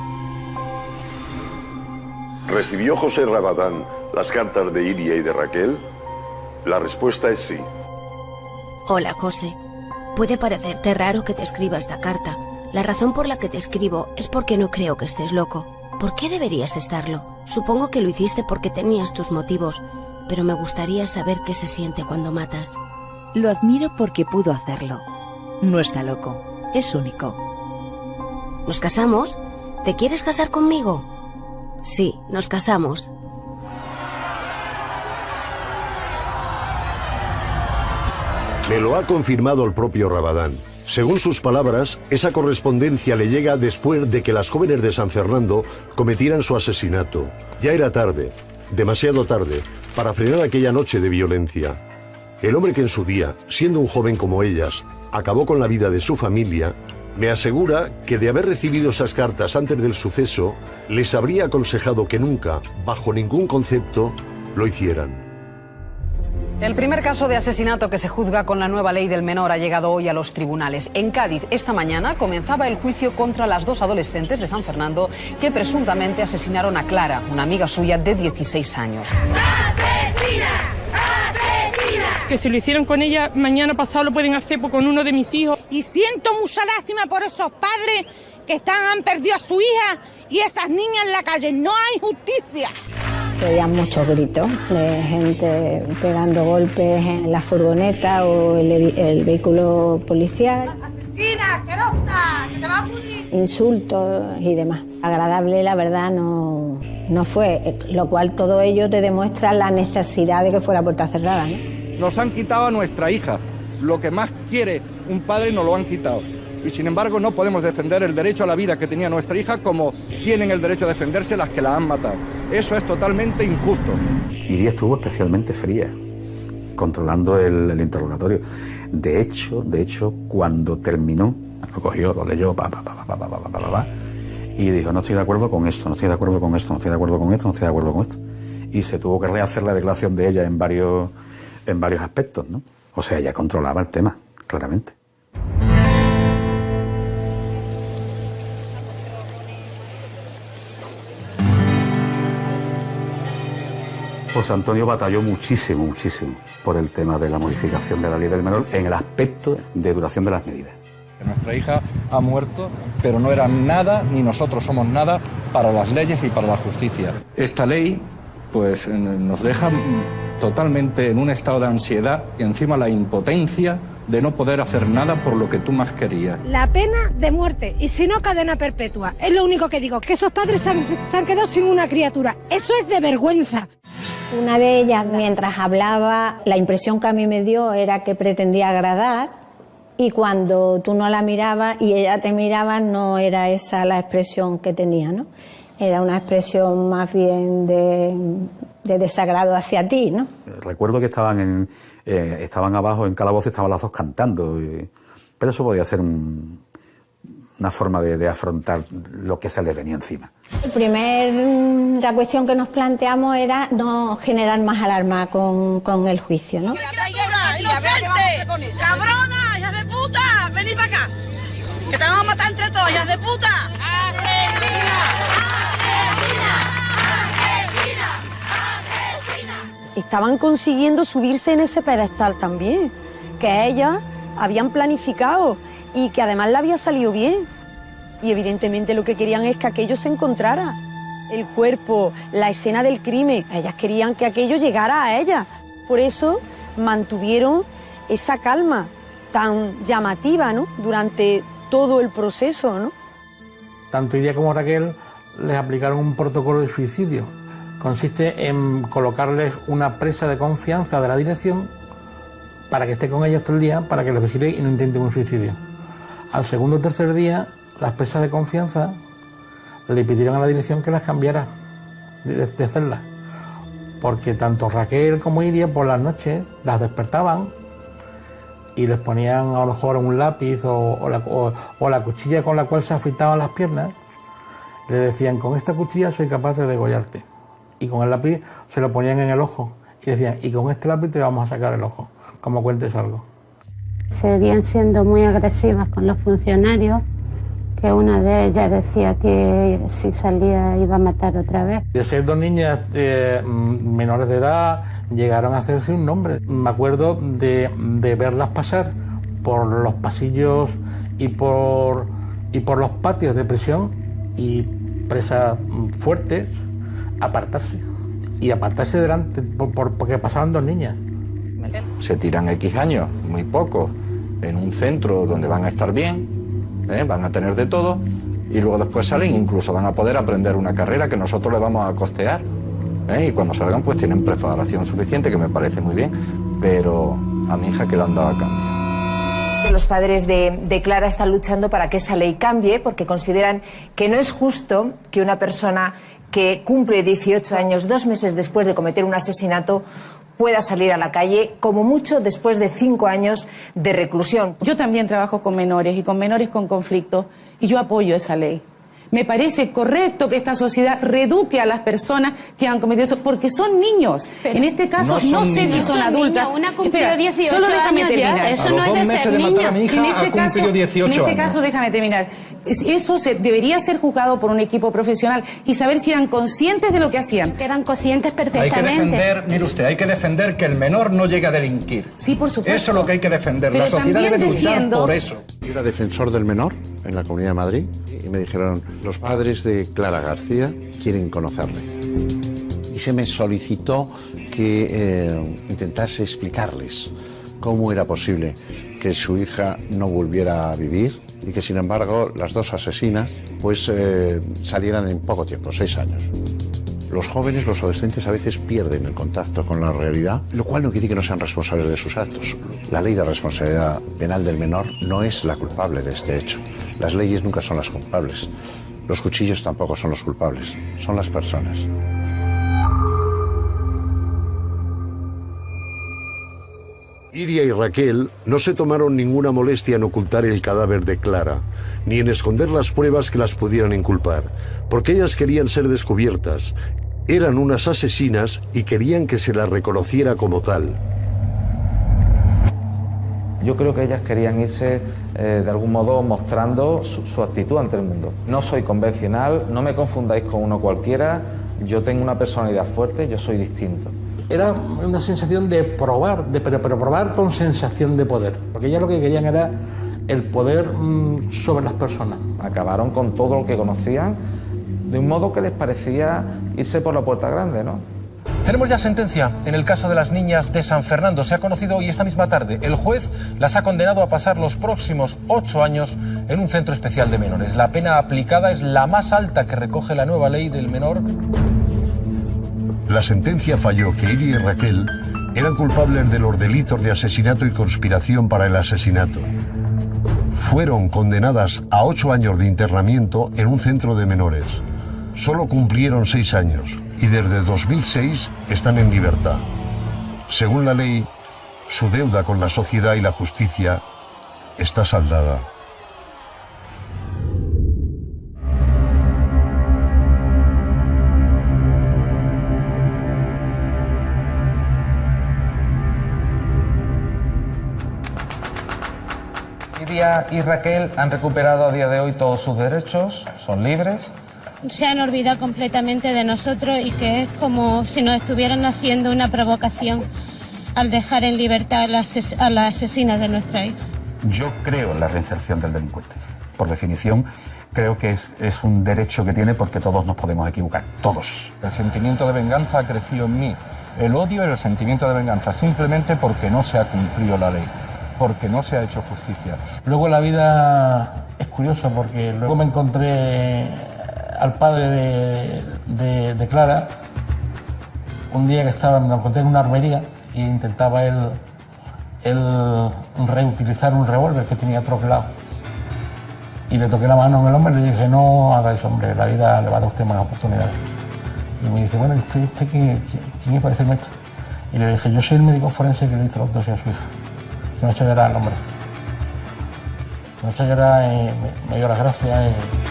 ¿Recibió José Rabadán las cartas de Iria y de Raquel? La respuesta es sí. Hola, José. Puede parecerte raro que te escriba esta carta. La razón por la que te escribo es porque no creo que estés loco. ¿Por qué deberías estarlo? Supongo que lo hiciste porque tenías tus motivos, pero me gustaría saber qué se siente cuando matas. Lo admiro porque pudo hacerlo. No está loco, es único. ¿Nos casamos? ¿Te quieres casar conmigo? Sí, nos casamos. Me lo ha confirmado el propio Rabadán. Según sus palabras, esa correspondencia le llega después de que las jóvenes de San Fernando cometieran su asesinato. Ya era tarde, demasiado tarde, para frenar aquella noche de violencia. El hombre que en su día, siendo un joven como ellas, acabó con la vida de su familia, me asegura que de haber recibido esas cartas antes del suceso, les habría aconsejado que nunca, bajo ningún concepto, lo hicieran. El primer caso de asesinato que se juzga con la nueva ley del menor ha llegado hoy a los tribunales. En Cádiz, esta mañana, comenzaba el juicio contra las dos adolescentes de San Fernando que presuntamente asesinaron a Clara, una amiga suya de 16 años. ¡Asesina! ¡Asesina! Que si lo hicieron con ella, mañana pasado lo pueden hacer con uno de mis hijos. Y siento mucha lástima por esos padres que han perdido a su hija y esas niñas en la calle. No hay justicia. Se oían muchos gritos de gente pegando golpes en la furgoneta o el vehículo policial. ¡Asesina, asquerosa! ¡Que te va a pudrir! Insultos y demás. Agradable, la verdad, no fue, lo cual todo ello te demuestra la necesidad de que fuera puerta cerrada, ¿no? Nos han quitado a nuestra hija. Lo que más quiere un padre nos lo han quitado. Y sin embargo no podemos defender el derecho a la vida que tenía nuestra hija como tienen el derecho a defenderse las que la han matado. Eso es totalmente injusto. Iria estuvo especialmente fría, controlando el interrogatorio. De hecho, cuando terminó, lo cogió, lo leyó, y dijo, no estoy de acuerdo con esto, no estoy de acuerdo con esto, no estoy de acuerdo con esto, no estoy de acuerdo con esto. Y se tuvo que rehacer la declaración de ella en varios aspectos, ¿no? O sea, ella controlaba el tema, claramente. José Antonio batalló muchísimo por el tema de la modificación de la ley del menor en el aspecto de duración de las medidas. Nuestra hija ha muerto, pero no era nada, ni nosotros somos nada, para las leyes y para la justicia. Esta ley, pues, nos deja totalmente en un estado de ansiedad y encima la impotencia de no poder hacer nada por lo que tú más querías. La pena de muerte, y si no, cadena perpetua. Es lo único que digo, que esos padres se han quedado sin una criatura. Eso es de vergüenza. Una de ellas, mientras hablaba, la impresión que a mí me dio era que pretendía agradar, y cuando tú no la mirabas y ella te miraba, no era esa la expresión que tenía, ¿no? Era una expresión más bien de desagrado hacia ti, ¿no? Recuerdo que estaban abajo en Calabozo, estaban las dos cantando, pero eso podía ser una forma de afrontar lo que se les venía encima. La cuestión que nos planteamos era no generar más alarma con el juicio, ¿no? ¡Inocente! ¡Cabrona, hija de puta! ¡Venid para acá! ¡Que te vamos a matar entre todos, hijas de puta! ¡Asesina! ¡Asesina! ¡Asesina! Estaban consiguiendo subirse en ese pedestal también, que ellas habían planificado y que además le había salido bien. Y evidentemente lo que querían es que aquello se encontrara. El cuerpo, la escena del crimen, ellas querían que aquello llegara a ellas. Por eso mantuvieron esa calma tan llamativa, ¿no?, durante todo el proceso, ¿no? Tanto Iria como Raquel les aplicaron un protocolo de suicidio. Consiste en colocarles una presa de confianza de la dirección para que esté con ellas todo el día, para que les vigile y no intenten un suicidio. Al segundo o tercer día, las presas de confianza le pidieron a la dirección que las cambiara de celda, porque tanto Raquel como Iria por las noches las despertaban y les ponían a lo mejor un lápiz o la cuchilla con la cual se afeitaban las piernas. Le decían: con esta cuchilla soy capaz de degollarte, y con el lápiz se lo ponían en el ojo y decían: y con este lápiz te vamos a sacar el ojo, como cuentes algo. Seguían siendo muy agresivas con los funcionarios, que una de ellas decía que si salía iba a matar otra vez. De ser dos niñas menores de edad, llegaron a hacerse un nombre. Me acuerdo de verlas pasar por los pasillos y por los patios de prisión, y presas fuertes apartarse delante porque pasaban dos niñas. Se tiran X años, muy poco, en un centro donde van a estar bien, van a tener de todo, y luego después salen, incluso van a poder aprender una carrera que nosotros les vamos a costear, y cuando salgan pues tienen preparación suficiente, que me parece muy bien, pero a mi hija que le han dado a cambio. Los padres de Clara están luchando para que esa ley cambie, porque consideran que no es justo que una persona que cumple 18 años, 2 meses después de cometer un asesinato, pueda salir a la calle, como mucho después de 5 años de reclusión. Yo también trabajo con menores y con menores con conflictos, y yo apoyo esa ley. Me parece correcto que esta sociedad reeduque a las personas que han cometido eso, porque son niños. Pero en este caso no sé si son adultas. Una cumplió 18 solo déjame años terminar. Ya. Eso no es de ser niño. En este caso, déjame terminar. Eso debería ser juzgado por un equipo profesional y saber si eran conscientes de lo que hacían. Que eran conscientes perfectamente. Hay que defender, mire usted, hay que defender que el menor no llegue a delinquir. Sí, por supuesto. Eso es lo que hay que defender. Pero la sociedad debe luchar por eso. Yo era defensor del menor en la Comunidad de Madrid y me dijeron: los padres de Clara García quieren conocerle. Y se me solicitó que intentase explicarles cómo era posible que su hija no volviera a vivir y que, sin embargo, las dos asesinas pues salieran en poco tiempo, 6 años. Los jóvenes, los adolescentes, a veces pierden el contacto con la realidad, lo cual no quiere decir que no sean responsables de sus actos. La ley de responsabilidad penal del menor no es la culpable de este hecho. Las leyes nunca son las culpables. Los cuchillos tampoco son los culpables, son las personas. Iria y Raquel no se tomaron ninguna molestia en ocultar el cadáver de Clara, ni en esconder las pruebas que las pudieran inculpar, porque ellas querían ser descubiertas. Eran unas asesinas y querían que se las reconociera como tal. Yo creo que ellas querían irse de algún modo mostrando su actitud ante el mundo. No soy convencional, no me confundáis con uno cualquiera, yo tengo una personalidad fuerte, yo soy distinto. era una sensación de probar, pero probar con sensación de poder, porque ellas lo que querían era el poder sobre las personas. Acabaron con todo lo que conocían de un modo que les parecía irse por la puerta grande, ¿no? Tenemos ya sentencia en el caso de las niñas de San Fernando. Se ha conocido hoy esta misma tarde. El juez las ha condenado a pasar los próximos 8 años en un centro especial de menores. La pena aplicada es la más alta que recoge la nueva ley del menor. La sentencia falló que Iria y Raquel eran culpables de los delitos de asesinato y conspiración para el asesinato. Fueron condenadas a 8 años de internamiento en un centro de menores. Solo cumplieron 6 años y desde 2006 están en libertad. Según la ley, su deuda con la sociedad y la justicia está saldada. Iria y Raquel han recuperado a día de hoy todos sus derechos, son libres. Se han olvidado completamente de nosotros y que es como si nos estuvieran haciendo una provocación al dejar en libertad a las asesinas de nuestra hija. Yo creo en la reinserción del delincuente. Por definición, creo que es un derecho que tiene porque todos nos podemos equivocar, todos. El sentimiento de venganza ha crecido en mí. El odio y el sentimiento de venganza, simplemente porque no se ha cumplido la ley, porque no se ha hecho justicia. Luego la vida es curiosa porque luego me encontré al padre de Clara, un día que me lo encontré en una armería e intentaba él reutilizar un revólver que tenía troquelado. Y le toqué la mano en el hombre y le dije, no hagáis, hombre, la vida le va a dar a usted más oportunidades. Y me dice, bueno, ¿usted quién es para decirme esto? Y le dije, yo soy el médico forense que le hizo la autopsia a su hija. Que me ha hecho llorar el hombre. Me ha hecho llorar y me dio las gracias.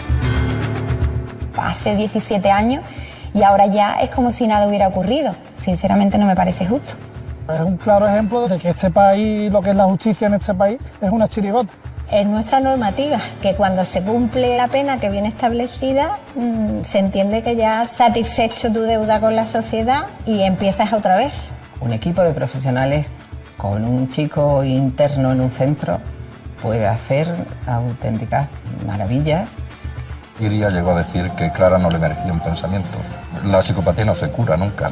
Hace 17 años y ahora ya es como si nada hubiera ocurrido. Sinceramente no me parece justo. Es un claro ejemplo de que este país, lo que es la justicia en este país, es una chirigota. Es nuestra normativa, que cuando se cumple la pena que viene establecida, se entiende que ya has satisfecho tu deuda con la sociedad y empiezas otra vez. Un equipo de profesionales con un chico interno en un centro puede hacer auténticas maravillas. Iria llegó a decir que Clara no le merecía un pensamiento. La psicopatía no se cura nunca.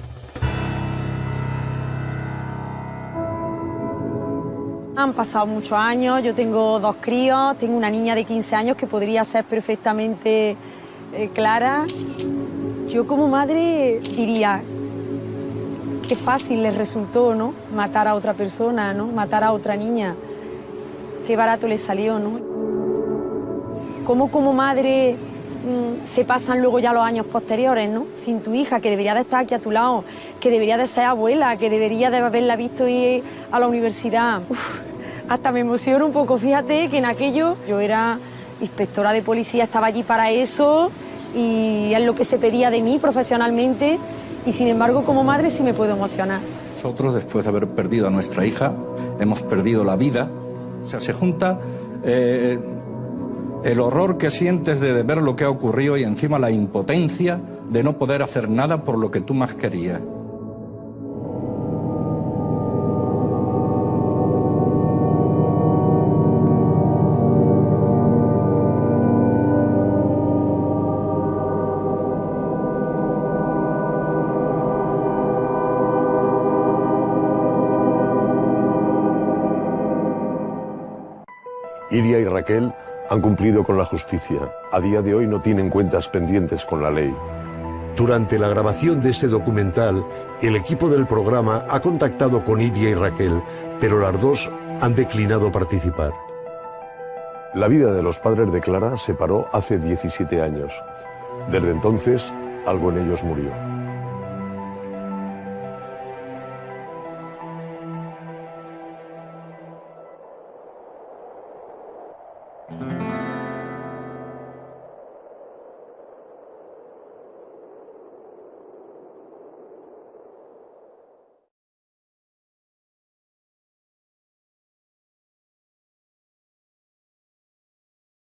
Han pasado muchos años, yo tengo 2 críos, tengo una niña de 15 años que podría ser perfectamente Clara. Yo como madre diría, qué fácil les resultó, ¿no? Matar a otra persona, ¿no? Matar a otra niña. Qué barato les salió, ¿no? Cómo como madre se pasan luego ya los años posteriores, ¿no? Sin tu hija, que debería de estar aquí a tu lado, que debería de ser abuela, que debería de haberla visto ir a la universidad. Hasta me emociono un poco. Fíjate que en aquello yo era inspectora de policía, estaba allí para eso y es lo que se pedía de mí profesionalmente y sin embargo como madre sí me puedo emocionar. Nosotros, después de haber perdido a nuestra hija, hemos perdido la vida. O sea, se junta el horror que sientes de ver lo que ha ocurrido y encima la impotencia de no poder hacer nada por lo que tú más querías. Iria y Raquel han cumplido con la justicia. A día de hoy no tienen cuentas pendientes con la ley. Durante la grabación de este documental, el equipo del programa ha contactado con Iria y Raquel, pero las dos han declinado participar. La vida de los padres de Clara se paró hace 17 años. Desde entonces, algo en ellos murió.